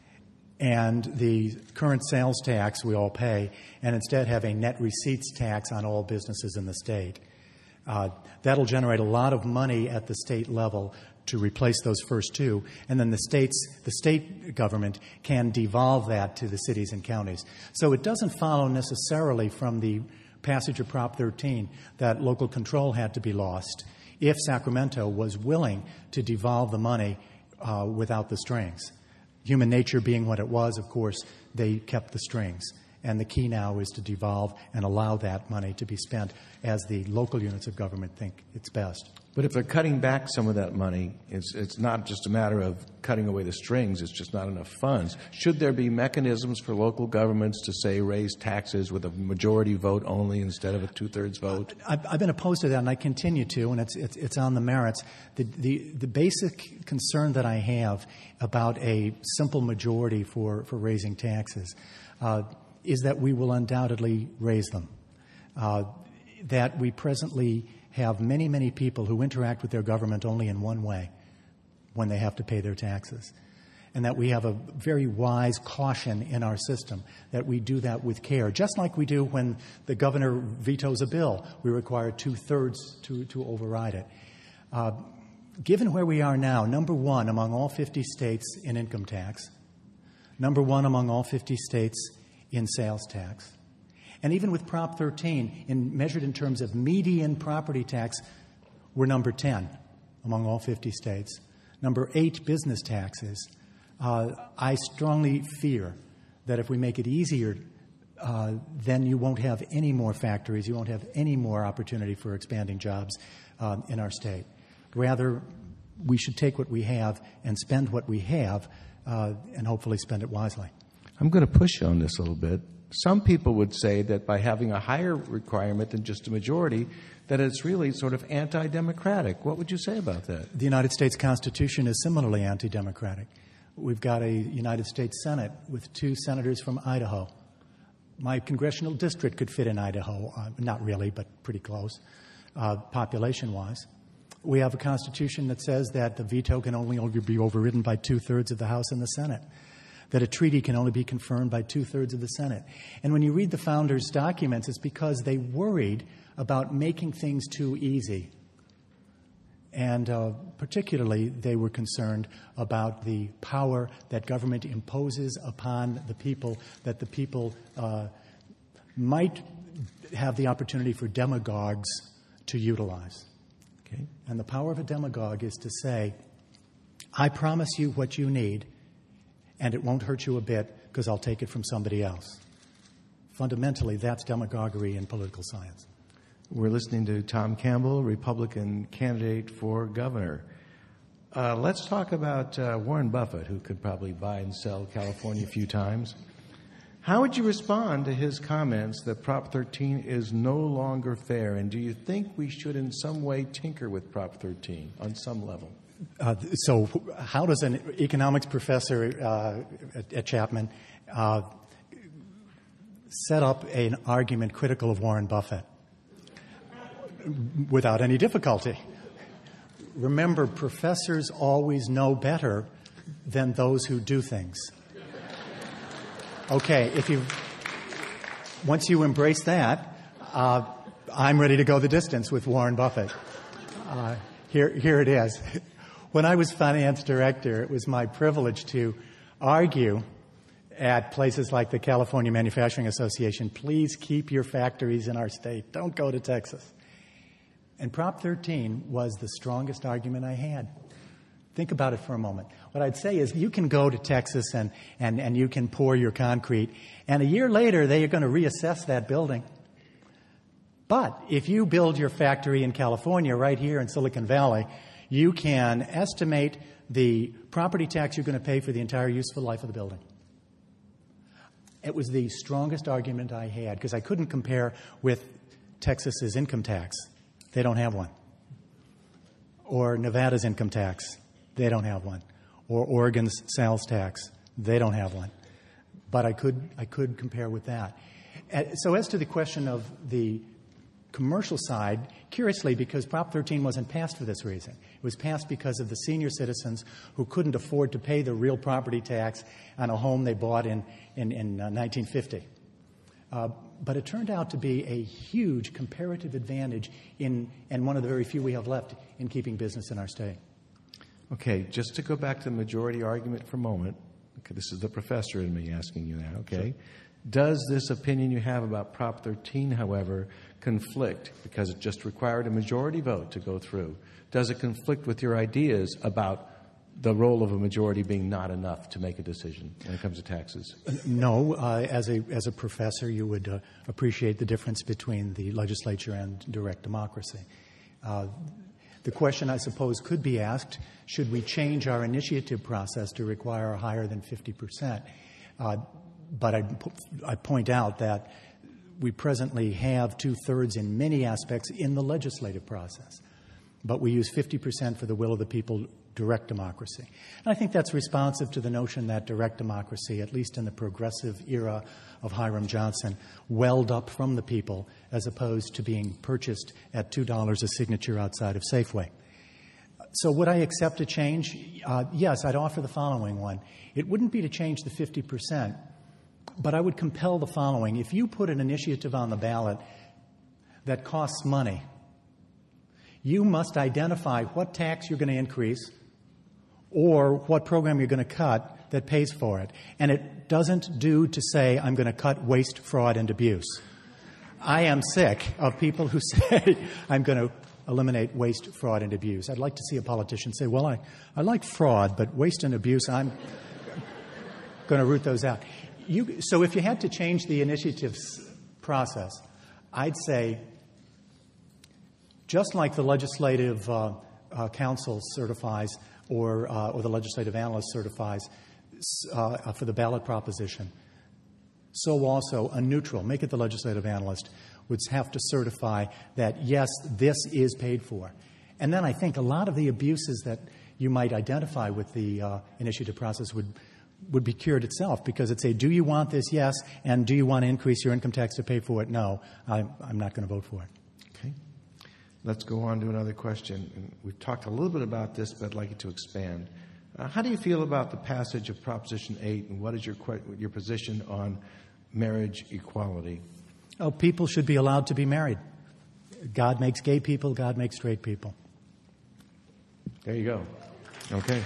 and the current sales tax we all pay, and instead have a net receipts tax on all businesses in the state. Uh, that'll generate a lot of money at the state level to replace those first two, and then the states, the state government can devolve that to the cities and counties. So it doesn't follow necessarily from the passage of Prop thirteen that local control had to be lost if Sacramento was willing to devolve the money uh, without the strings. Human nature being what it was, of course, they kept the strings. And the key now is to devolve and allow that money to be spent as the local units of government think it's best. But if they're cutting back some of that money, it's, it's not just a matter of cutting away the strings, it's just not enough funds. Should there be mechanisms for local governments to, say, raise taxes with a majority vote only instead of a two-thirds vote? I've, I've been opposed to that, and I continue to, and it's, it's, it's on the merits. The, the, the basic concern that I have about a simple majority for, for raising taxes uh, is that we will undoubtedly raise them. Uh, that we presently have many, many people who interact with their government only in one way, when they have to pay their taxes. And that we have a very wise caution in our system, that we do that with care. Just like we do when the governor vetoes a bill, we require two-thirds to, to override it. Uh, given where we are now, number one among all fifty states in income tax, number one among all fifty states in sales tax, and even with Prop thirteen, in, measured in terms of median property tax, we're number ten among all fifty states. Number eight, business taxes. Uh, I strongly fear that if we make it easier, uh, then you won't have any more factories, you won't have any more opportunity for expanding jobs uh, in our state. Rather, we should take what we have and spend what we have uh, and hopefully spend it wisely. I'm going to push you on this a little bit. Some people would say that by having a higher requirement than just a majority, that it's really sort of anti-democratic. What would you say about that? The United States Constitution is similarly anti-democratic. We've got a United States Senate with two senators from Idaho. My congressional district could fit in Idaho, uh, not really, but pretty close, uh, population-wise. We have a Constitution that says that the veto can only be overridden by two-thirds of the House and the Senate, that a treaty can only be confirmed by two-thirds of the Senate. And when you read the founders' documents, it's because they worried about making things too easy. And uh, particularly, they were concerned about the power that government imposes upon the people, that the people uh, might have the opportunity for demagogues to utilize. Okay? And the power of a demagogue is to say, I promise you what you need, and it won't hurt you a bit because I'll take it from somebody else. Fundamentally, that's demagoguery in political science. We're listening to Tom Campbell, Republican candidate for governor. Uh, let's talk about uh, Warren Buffett, who could probably buy and sell California a few times. How would you respond to his comments that Prop thirteen is no longer fair? And do you think we should in some way tinker with Prop thirteen on some level? Uh, so how does an economics professor uh, at, at Chapman uh, set up an argument critical of Warren Buffett? Without any difficulty. Remember, professors always know better than those who do things. Okay, if you once you embrace that, uh, I'm ready to go the distance with Warren Buffett. Uh, here, here it is. When I was finance director, it was my privilege to argue at places like the California Manufacturing Association, please keep your factories in our state. Don't go to Texas. And Prop thirteen was the strongest argument I had. Think about it for a moment. What I'd say is you can go to Texas and, and, and you can pour your concrete, and a year later they are going to reassess that building. But if you build your factory in California, right here in Silicon Valley, you can estimate the property tax you're going to pay for the entire useful life of the building. It was the strongest argument I had because I couldn't compare with Texas's income tax. They don't have one. Or Nevada's income tax. They don't have one. Or Oregon's sales tax. They don't have one. But I could I could compare with that. So as to the question of the commercial side, curiously, because Prop thirteen wasn't passed for this reason. It was passed because of the senior citizens who couldn't afford to pay the real property tax on a home they bought in, in, in uh, nineteen fifty. Uh, but it turned out to be a huge comparative advantage in, and one of the very few we have left in keeping business in our state. Okay, just to go back to the majority argument for a moment. Okay, this is the professor in me asking you that, okay? Sure. Does this opinion you have about Prop thirteen, however, conflict, because it just required a majority vote to go through? Does it conflict with your ideas about the role of a majority being not enough to make a decision when it comes to taxes? No. Uh, as a as a professor, you would uh, appreciate the difference between the legislature and direct democracy. Uh, the question, I suppose, could be asked, should we change our initiative process to require higher than fifty percent? Uh, but I, I point out that we presently have two-thirds in many aspects in the legislative process. But we use fifty percent for the will of the people, direct democracy. And I think that's responsive to the notion that direct democracy, at least in the progressive era of Hiram Johnson, welled up from the people as opposed to being purchased at two dollars a signature outside of Safeway. So would I accept a change? Uh, yes, I'd offer the following one. It wouldn't be to change the fifty percent, but I would compel the following. If you put an initiative on the ballot that costs money, you must identify what tax you're going to increase or what program you're going to cut that pays for it. And it doesn't do to say, I'm going to cut waste, fraud, and abuse. I am sick of people who say, I'm going to eliminate waste, fraud, and abuse. I'd like to see a politician say, well, I, I like fraud, but waste and abuse, I'm going to root those out. You, so if you had to change the initiatives process, I'd say, just like the legislative uh, uh, council certifies or, uh, or the legislative analyst certifies uh, for the ballot proposition, so also a neutral, make it the legislative analyst, would have to certify that, yes, this is paid for. And then I think a lot of the abuses that you might identify with the uh, initiative process would would be cured itself, because it'd say, do you want this? Yes. And do you want to increase your income tax to pay for it? No. I'm, I'm not going to vote for it. Okay. Let's go on to another question. And we've talked a little bit about this, but I'd like you to expand. Uh, how do you feel about the passage of Proposition eight, and what is your your position on marriage equality? Oh, people should be allowed to be married. God makes gay people, God makes straight people. There you go. Okay.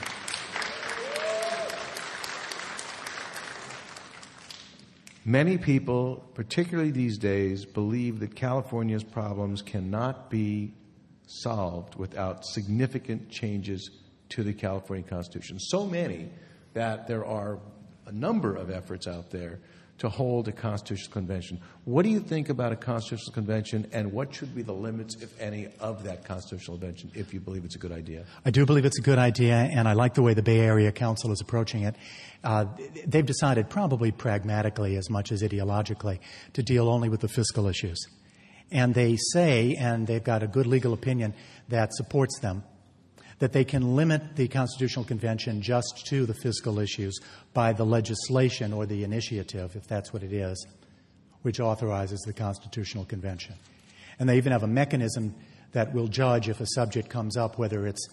Many people, particularly these days, believe that California's problems cannot be solved without significant changes to the California Constitution. So many that there are a number of efforts out there to hold a constitutional convention. What do you think about a constitutional convention, and what should be the limits, if any, of that constitutional convention, if you believe it's a good idea? I do believe it's a good idea, and I like the way the Bay Area Council is approaching it. Uh, they've decided, probably pragmatically as much as ideologically, to deal only with the fiscal issues. And they say, and they've got a good legal opinion that supports them, that they can limit the Constitutional Convention just to the fiscal issues by the legislation or the initiative, if that's what it is, which authorizes the Constitutional Convention. And they even have a mechanism that will judge if a subject comes up, whether it's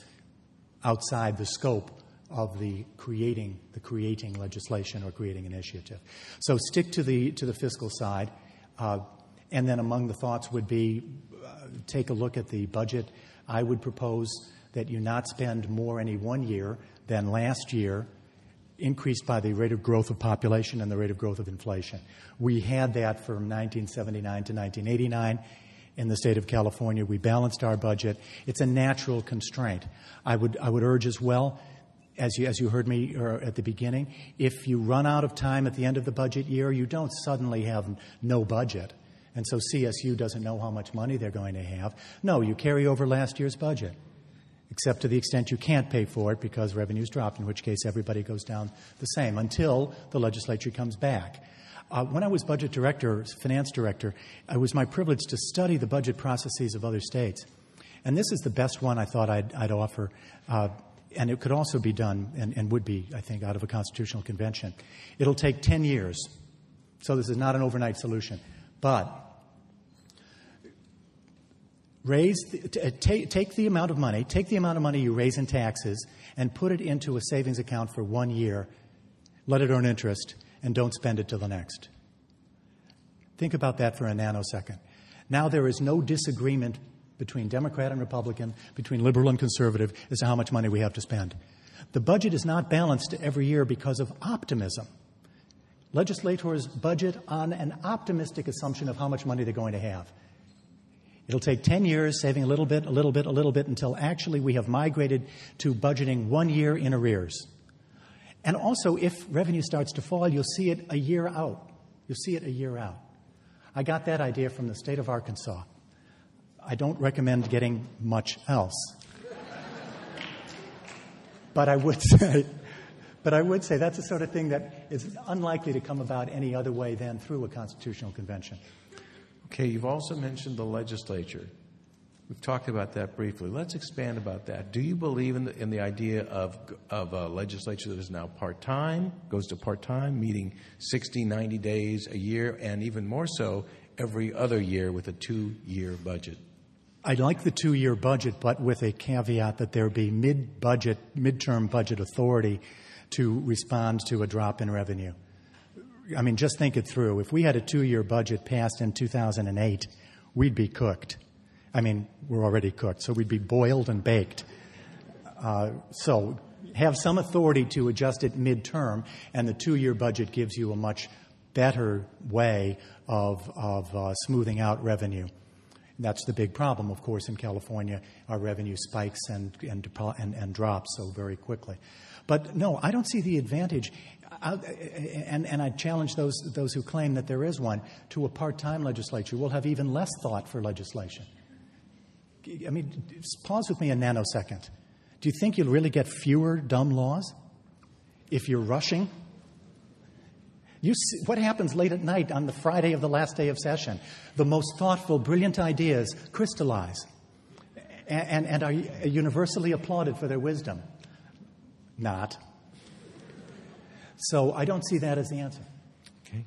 outside the scope of the creating the creating legislation or creating initiative. So stick to the to the fiscal side, uh, and then among the thoughts would be uh, take a look at the budget. I would propose that you not spend more any one year than last year, increased by the rate of growth of population and the rate of growth of inflation. We had that from nineteen seventy-nine to nineteen eighty-nine. In the state of California, we balanced our budget. It's a natural constraint. I would I would urge as well, as you, as you heard me at the beginning, if you run out of time at the end of the budget year, you don't suddenly have no budget. And so C S U doesn't know how much money they're going to have. No, you carry over last year's budget, except to the extent you can't pay for it because revenues dropped, in which case everybody goes down the same until the legislature comes back. Uh, when I was budget director, finance director, it was my privilege to study the budget processes of other states. And this is the best one I thought I'd, I'd offer. Uh, and it could also be done, and, and would be, I think, out of a constitutional convention. It'll take ten years. So this is not an overnight solution. But raise the, t- take, take the amount of money, take the amount of money you raise in taxes and put it into a savings account for one year, let it earn interest, and don't spend it till the next. Think about that for a nanosecond. Now there is no disagreement between Democrat and Republican, between liberal and conservative, as to how much money we have to spend. The budget is not balanced every year because of optimism. Legislators budget on an optimistic assumption of how much money they're going to have. It'll take ten years, saving a little bit, a little bit, a little bit, until actually we have migrated to budgeting one year in arrears. And also, if revenue starts to fall, you'll see it a year out. You'll see it a year out. I got that idea from the state of Arkansas. I don't recommend getting much else. But I would say, but I would say that's the sort of thing that is unlikely to come about any other way than through a constitutional convention. Okay, you've also mentioned the legislature. We've talked about that briefly. Let's expand about that. Do you believe in the, in the idea of, of a legislature that is now part-time, goes to part-time, meeting sixty, ninety days a year, and even more so, every other year with a two-year budget? I'd like the two-year budget, but with a caveat that there be mid-budget, mid-term budget authority to respond to a drop in revenue. I mean, just think it through. If we had a two-year budget passed in two thousand eight, we'd be cooked. I mean, we're already cooked, so we'd be boiled and baked. Uh, so have some authority to adjust it midterm, and the two-year budget gives you a much better way of, of uh, smoothing out revenue. That's the big problem, of course, in California. Our revenue spikes and, and, and, and drops so very quickly. But no, I don't see the advantage. I, and, and I challenge those, those who claim that there is one to a part-time legislature. We'll have even less thought for legislation. I mean, pause with me a nanosecond. Do you think you'll really get fewer dumb laws if you're rushing? You see, what happens late at night on the Friday of the last day of session? The most thoughtful, brilliant ideas crystallize and, and, and are universally applauded for their wisdom. Not. So I don't see that as the answer. Okay.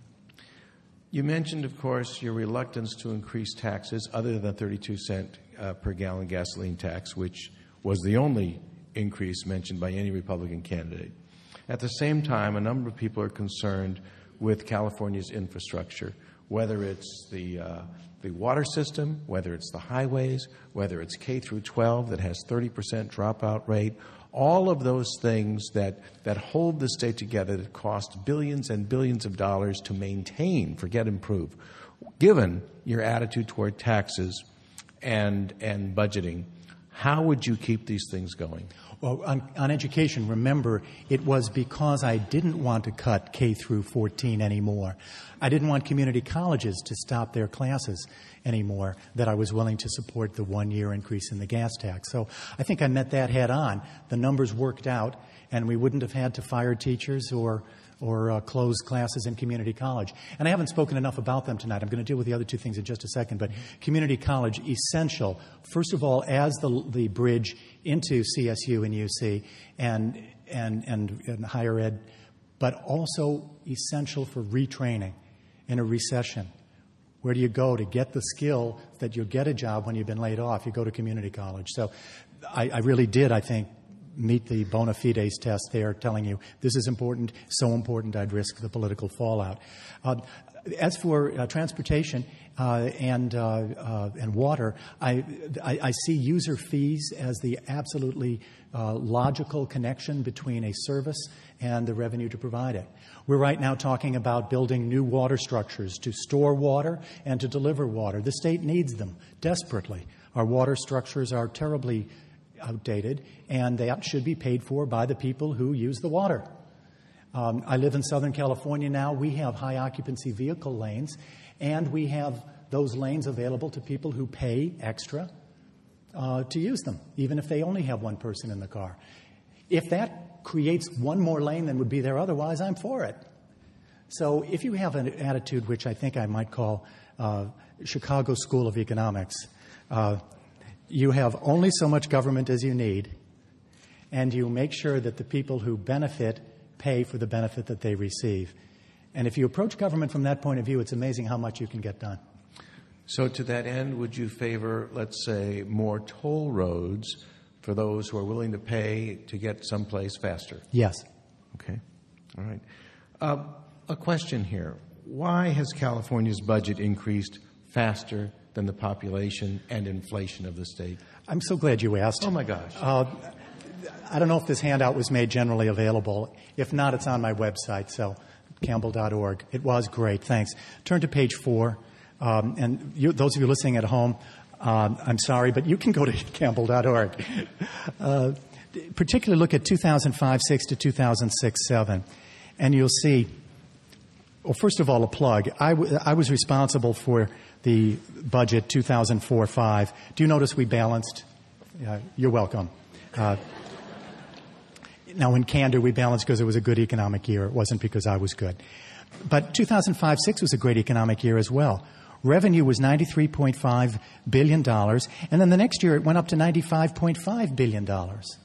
You mentioned, of course, your reluctance to increase taxes other than the thirty-two cent uh, per gallon gasoline tax, which was the only increase mentioned by any Republican candidate. At the same time, a number of people are concerned with California's infrastructure, whether it's the uh, the water system, whether it's the highways, whether it's K through twelve that has thirty percent dropout rate, all of those things that, that hold the state together that cost billions and billions of dollars to maintain, forget improve. Given your attitude toward taxes and and budgeting, how would you keep these things going? Well, on, on education, remember, it was because I didn't want to cut K through fourteen anymore. I didn't want community colleges to stop their classes anymore that I was willing to support the one-year increase in the gas tax. So I think I met that head on. The numbers worked out, and we wouldn't have had to fire teachers or or uh, close classes in community college. And I haven't spoken enough about them tonight. I'm going to deal with the other two things in just a second. But community college, essential, first of all, as the the bridge into C S U and U C and and and, and higher ed, but also essential for retraining in a recession. Where do you go to get the skill that you'll get a job when you've been laid off? You go to community college. So I, I really did, I think, meet the bona fides test there, telling you this is important, so important I'd risk the political fallout. Uh, as for uh, transportation uh, and uh, uh, and water, I, I, I see user fees as the absolutely uh, logical connection between a service and the revenue to provide it. We're right now talking about building new water structures to store water and to deliver water. The state needs them desperately. Our water structures are terribly outdated, and that should be paid for by the people who use the water. Um, I live in Southern California now. We have high occupancy vehicle lanes, and we have those lanes available to people who pay extra uh, to use them, even if they only have one person in the car. If that creates one more lane than would be there otherwise, I'm for it. So if you have an attitude which I think I might call uh, Chicago School of Economics, uh, you have only so much government as you need, and you make sure that the people who benefit pay for the benefit that they receive. And if you approach government from that point of view, it's amazing how much you can get done. So to that end, would you favor, let's say, more toll roads for those who are willing to pay to get someplace faster? Yes. Okay. All right. Uh, a question here. Why has California's budget increased faster than the population and inflation of the state? I'm so glad you asked. Oh, my gosh. Uh, I don't know if this handout was made generally available. If not, it's on my website, so campbell dot org. It was great. Thanks. Turn to page four. Um, and you, those of you listening at home, Um, I'm sorry, but you can go to campbell dot org. Uh, particularly look at two thousand five six to two thousand six seven, and you'll see, well, first of all, a plug. I, w- I was responsible for the budget two thousand four five. Do you notice we balanced? Uh, you're welcome. Uh, now, in candor, we balanced because it was a good economic year. It wasn't because I was good. But two thousand five six was a great economic year as well. Revenue was ninety-three point five billion dollars, and then the next year it went up to ninety-five point five billion dollars.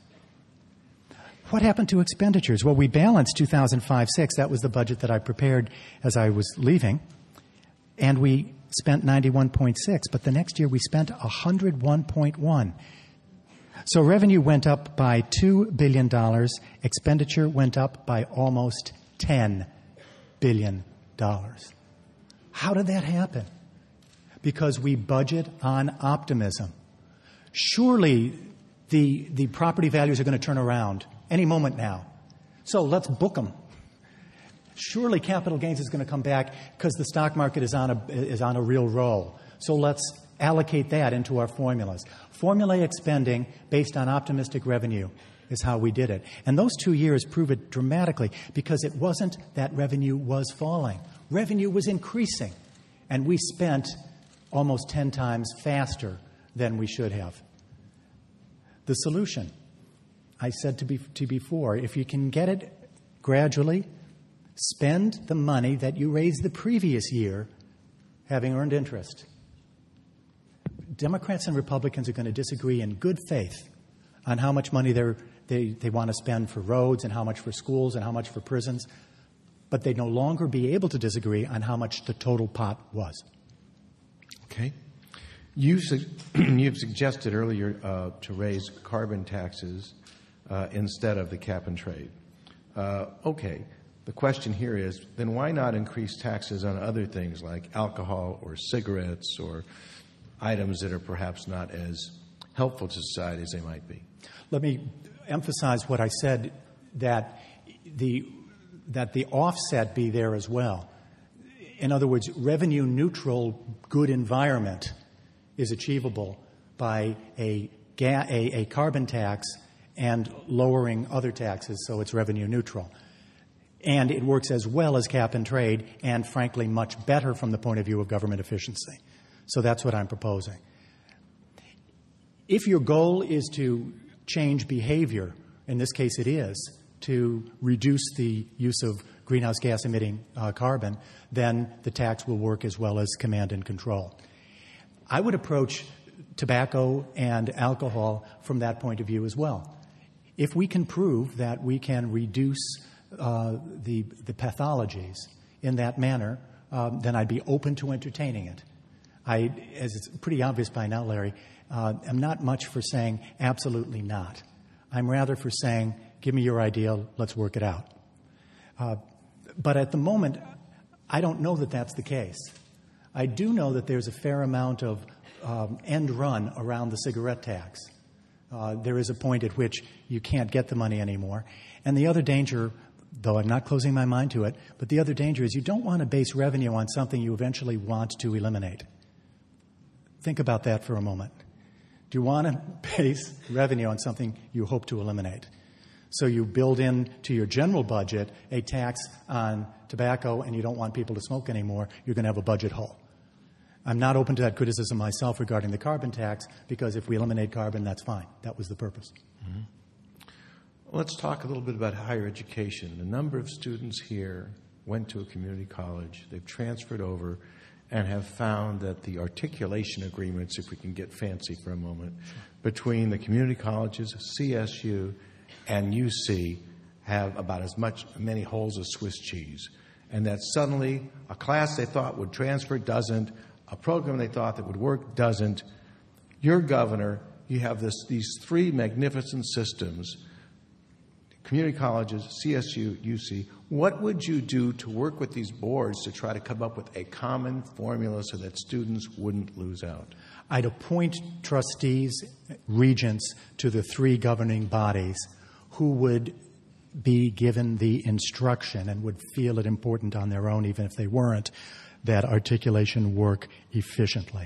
What happened to expenditures? Well, we balanced two thousand five six. That was the budget that I prepared as I was leaving. And we spent ninety-one point six, but the next year we spent one hundred one point one. So revenue went up by two billion dollars. Expenditure went up by almost ten billion dollars. How did that happen? Because we budget on optimism. Surely the, the property values are going to turn around any moment now. So let's book them. Surely capital gains is going to come back because the stock market is on a, is on a real roll. So let's allocate that into our formulas. Formulaic spending based on optimistic revenue is how we did it. And those two years prove it dramatically because it wasn't that revenue was falling. Revenue was increasing. And we spent almost ten times faster than we should have. The solution, I said to, be, to before, if you can get it gradually, spend the money that you raised the previous year having earned interest. Democrats and Republicans are going to disagree in good faith on how much money they're, they, they want to spend for roads and how much for schools and how much for prisons, but they'd no longer be able to disagree on how much the total pot was. Okay. You su- you've suggested earlier uh, to raise carbon taxes uh, instead of the cap and trade. Uh, okay. The question here is, then why not increase taxes on other things like alcohol or cigarettes or items that are perhaps not as helpful to society as they might be? Let me emphasize what I said, that the that the offset be there as well. In other words, revenue neutral good environment is achievable by a, ga- a, a carbon tax and lowering other taxes so it's revenue neutral. And it works as well as cap and trade and, frankly, much better from the point of view of government efficiency. So that's what I'm proposing. If your goal is to change behavior, in this case it is, to reduce the use of greenhouse gas emitting uh, carbon, then the tax will work as well as command and control. I would approach tobacco and alcohol from that point of view as well. If we can prove that we can reduce uh, the, the pathologies in that manner, um, then I'd be open to entertaining it. I, as it's pretty obvious by now, Larry, uh, am not much for saying absolutely not. I'm rather for saying, give me your idea, let's work it out. Uh, but at the moment, I don't know that that's the case. I do know that there's a fair amount of um, end run around the cigarette tax. Uh, there is a point at which you can't get the money anymore. And the other danger, though I'm not closing my mind to it, but the other danger is you don't want to base revenue on something you eventually want to eliminate. Think about that for a moment. Do you want to base revenue on something you hope to eliminate? So you build in to your general budget a tax on tobacco and you don't want people to smoke anymore, you're going to have a budget hole. I'm not open to that criticism myself regarding the carbon tax because if we eliminate carbon, that's fine. That was the purpose. Mm-hmm. Let's talk a little bit about higher education. The number of students here went to a community college. They've transferred over and have found that the articulation agreements, if we can get fancy for a moment, between the community colleges, C S U, and U C have about as much many holes as Swiss cheese. And that suddenly a class they thought would transfer doesn't, a program they thought that would work doesn't. Your governor, you have this, these three magnificent systems, community colleges, C S U, U C. What would you do to work with these boards to try to come up with a common formula so that students wouldn't lose out? I'd appoint trustees, regents to the three governing bodies who would be given the instruction and would feel it important on their own, even if they weren't, that articulation work efficiently.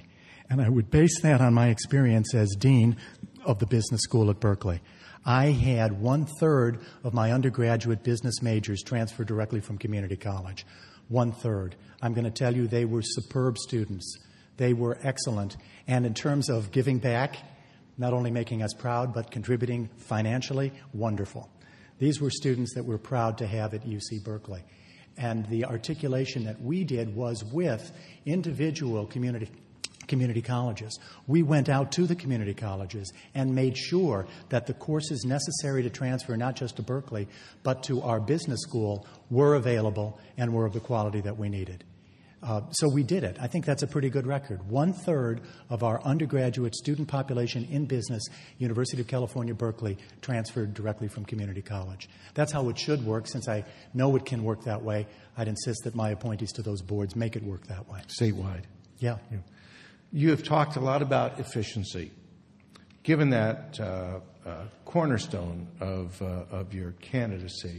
And I would base that on my experience as dean of the business school at Berkeley. I had one-third of my undergraduate business majors transferred directly from community college. One-third. I'm going to tell you they were superb students. They were excellent. And in terms of giving back, not only making us proud, but contributing financially, wonderful. These were students that we're proud to have at U C Berkeley. And the articulation that we did was with individual community community colleges. We went out to the community colleges and made sure that the courses necessary to transfer not just to Berkeley, but to our business school were available and were of the quality that we needed. Uh, so we did it. I think that's a pretty good record. One-third of our undergraduate student population in business, University of California, Berkeley, transferred directly from community college. That's how it should work. Since I know it can work that way, I'd insist that my appointees to those boards make it work that way. Statewide. Yeah. yeah. You have talked a lot about efficiency. Given that uh, uh, cornerstone of, uh, of your candidacy,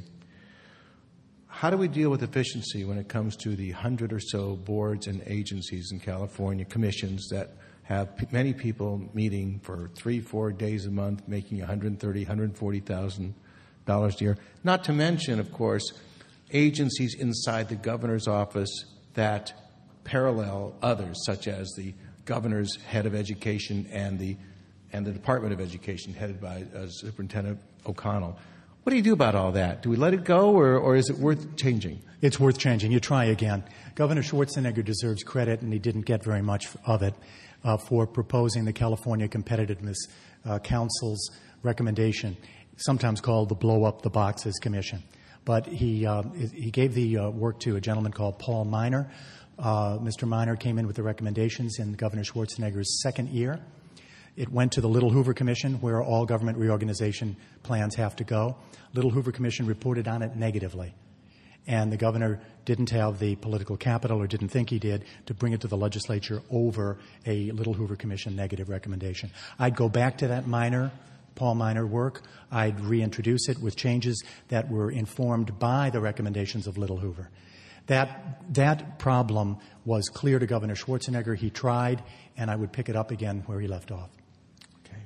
how do we deal with efficiency when it comes to the hundred or so boards and agencies in California, commissions that have p- many people meeting for three, four days a month, making one hundred thirty thousand dollars, one hundred forty thousand dollars a year? Not to mention, of course, agencies inside the governor's office that parallel others, such as the governor's head of education and the and the Department of Education, headed by uh, Superintendent O'Connell. What do you do about all that? Do we let it go, or, or is it worth changing? It's worth changing. You try again. Governor Schwarzenegger deserves credit, and he didn't get very much of it, uh, for proposing the California Competitiveness uh, Council's recommendation, sometimes called the Blow Up the Boxes Commission. But he uh, he gave the uh, work to a gentleman called Paul Miner. Uh, Mister Miner came in with the recommendations in Governor Schwarzenegger's second year. It went to the Little Hoover Commission, where all government reorganization plans have to go. Little Hoover Commission reported on it negatively. And the governor didn't have the political capital, or didn't think he did, to bring it to the legislature over a Little Hoover Commission negative recommendation. I'd go back to that Miner, Paul Miner work. I'd reintroduce it with changes that were informed by the recommendations of Little Hoover. That that problem was clear to Governor Schwarzenegger. He tried, and I would pick it up again where he left off. Okay.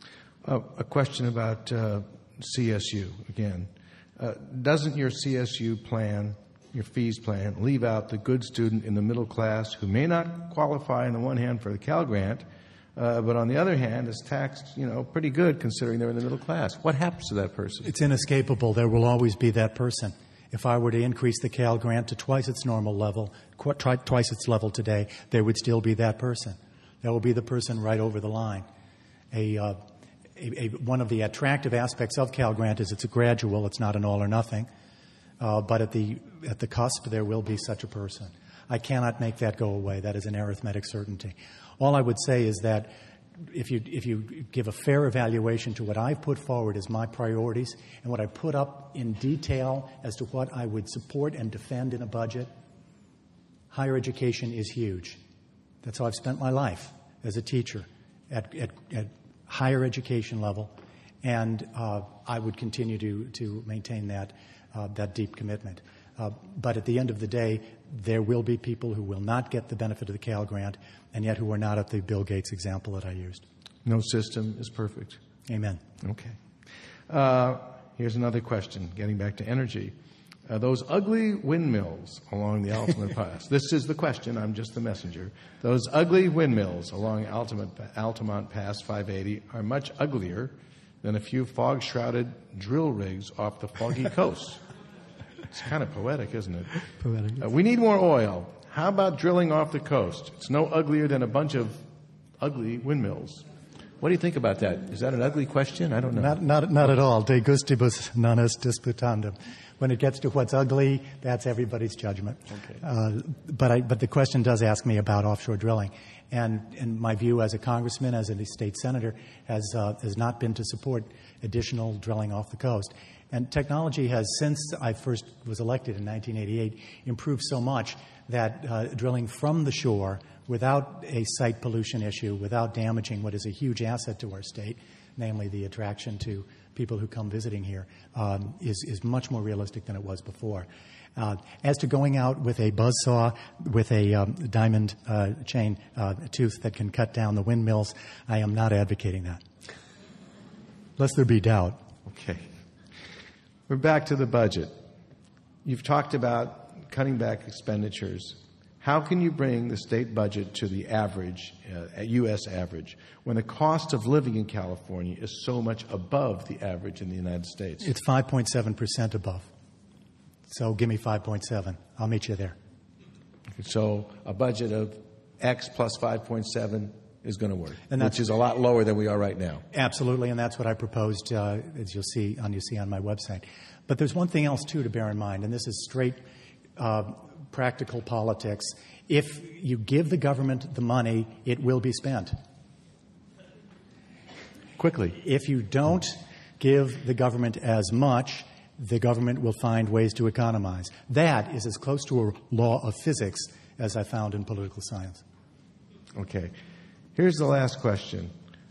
Uh, a question about uh, C S U again. Uh, doesn't your C S U plan, your fees plan, leave out the good student in the middle class who may not qualify on the one hand for the Cal Grant, uh, but on the other hand is taxed, you know, pretty good considering they're in the middle class? What happens to that person? It's inescapable. There will always be that person. If I were to increase the Cal Grant to twice its normal level, qu- tri- twice its level today, there would still be that person. There will be the person right over the line. A, uh, a, a one of the attractive aspects of Cal Grant is it's a gradual. It's not an all or nothing. Uh, but at the at the cusp, there will be such a person. I cannot make that go away. That is an arithmetic certainty. All I would say is that If you if you give a fair evaluation to what I've put forward as my priorities and what I put up in detail as to what I would support and defend in a budget, higher education is huge. That's how I've spent my life as a teacher at at, at higher education level, and uh, I would continue to to maintain that uh, that deep commitment. Uh, but at the end of the day, there will be people who will not get the benefit of the Cal Grant, and yet who are not at the Bill Gates example that I used. No system is perfect. Amen. Okay. Uh, here's another question, getting back to energy. Uh, those ugly windmills along the Altamont Pass. This is the question. I'm just the messenger. Those ugly windmills along Altamont, Altamont Pass five eighty are much uglier than a few fog-shrouded drill rigs off the foggy coast. It's kind of poetic, isn't it? Poetic. Uh, we need more oil. How about drilling off the coast? It's no uglier than a bunch of ugly windmills. What do you think about that? Is that an ugly question? I don't know. Not, not, not at all. De gustibus non est disputandum. When it gets to what's ugly, that's everybody's judgment. Okay. Uh, but, I, but the question does ask me about offshore drilling. And, and my view as a congressman, as a state senator, has, uh, has not been to support additional drilling off the coast. And technology has, since I first was elected in nineteen eighty-eight, improved so much that uh, drilling from the shore without a site pollution issue, without damaging what is a huge asset to our state, namely the attraction to people who come visiting here, um, is, is much more realistic than it was before. Uh, as to going out with a buzzsaw with a um, diamond uh, chain uh, tooth that can cut down the windmills, I am not advocating that. Lest there be doubt. Okay. We're back to the budget. You've talked about cutting back expenditures. How can you bring the state budget to the average, uh, U S average, when the cost of living in California is so much above the average in the United States? It's five point seven percent above. So give me five point seven. I'll meet you there. So a budget of X plus five point seven is going to work, and which is a lot lower than we are right now. Absolutely, and that's what I proposed, uh, as you'll see on you see on my website. But there's one thing else, too, to bear in mind, and this is straight uh, practical politics. If you give the government the money, it will be spent. Quickly. If you don't give the government as much, the government will find ways to economize. That is as close to a law of physics as I found in political science. Okay. Here's the last question.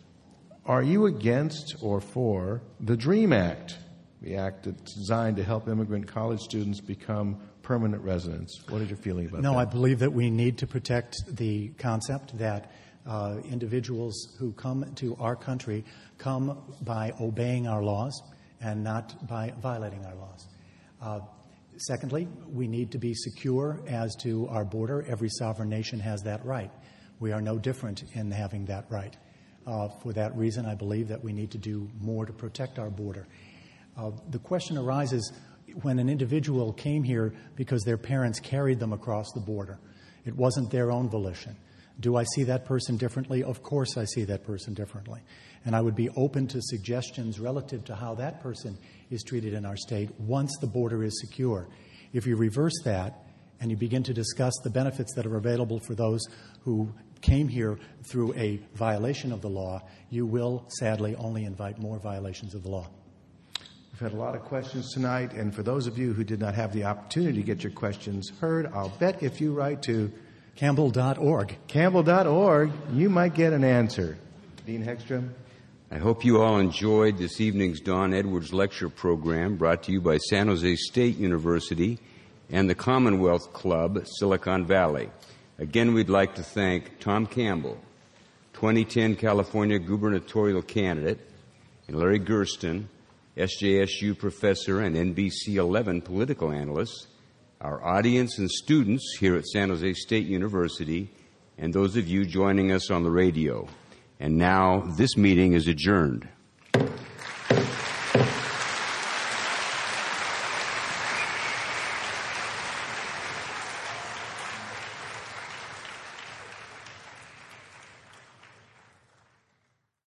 Are you against or for the DREAM Act, the act that's designed to help immigrant college students become permanent residents? What is your feeling about no, that? No, I believe that we need to protect the concept that uh, individuals who come to our country come by obeying our laws and not by violating our laws. Uh, secondly, we need to be secure as to our border. Every sovereign nation has that right. We are no different in having that right. Uh, for that reason, I believe that we need to do more to protect our border. Uh, the question arises when an individual came here because their parents carried them across the border. It wasn't their own volition. Do I see that person differently? Of course I see that person differently. And I would be open to suggestions relative to how that person is treated in our state once the border is secure. If you reverse that and you begin to discuss the benefits that are available for those who came here through a violation of the law, you will sadly only invite more violations of the law. We've had a lot of questions tonight, and for those of you who did not have the opportunity to get your questions heard, I'll bet if you write to Campbell dot org. Campbell dot org, you might get an answer. Dean Hegstrom? I hope you all enjoyed this evening's Don Edwards lecture program brought to you by San Jose State University and the Commonwealth Club, Silicon Valley. Again, we'd like to thank Tom Campbell, twenty ten California gubernatorial candidate, and Larry Gersten, S J S U professor and N B C eleven political analyst, our audience and students here at San Jose State University, and those of you joining us on the radio. And now this meeting is adjourned.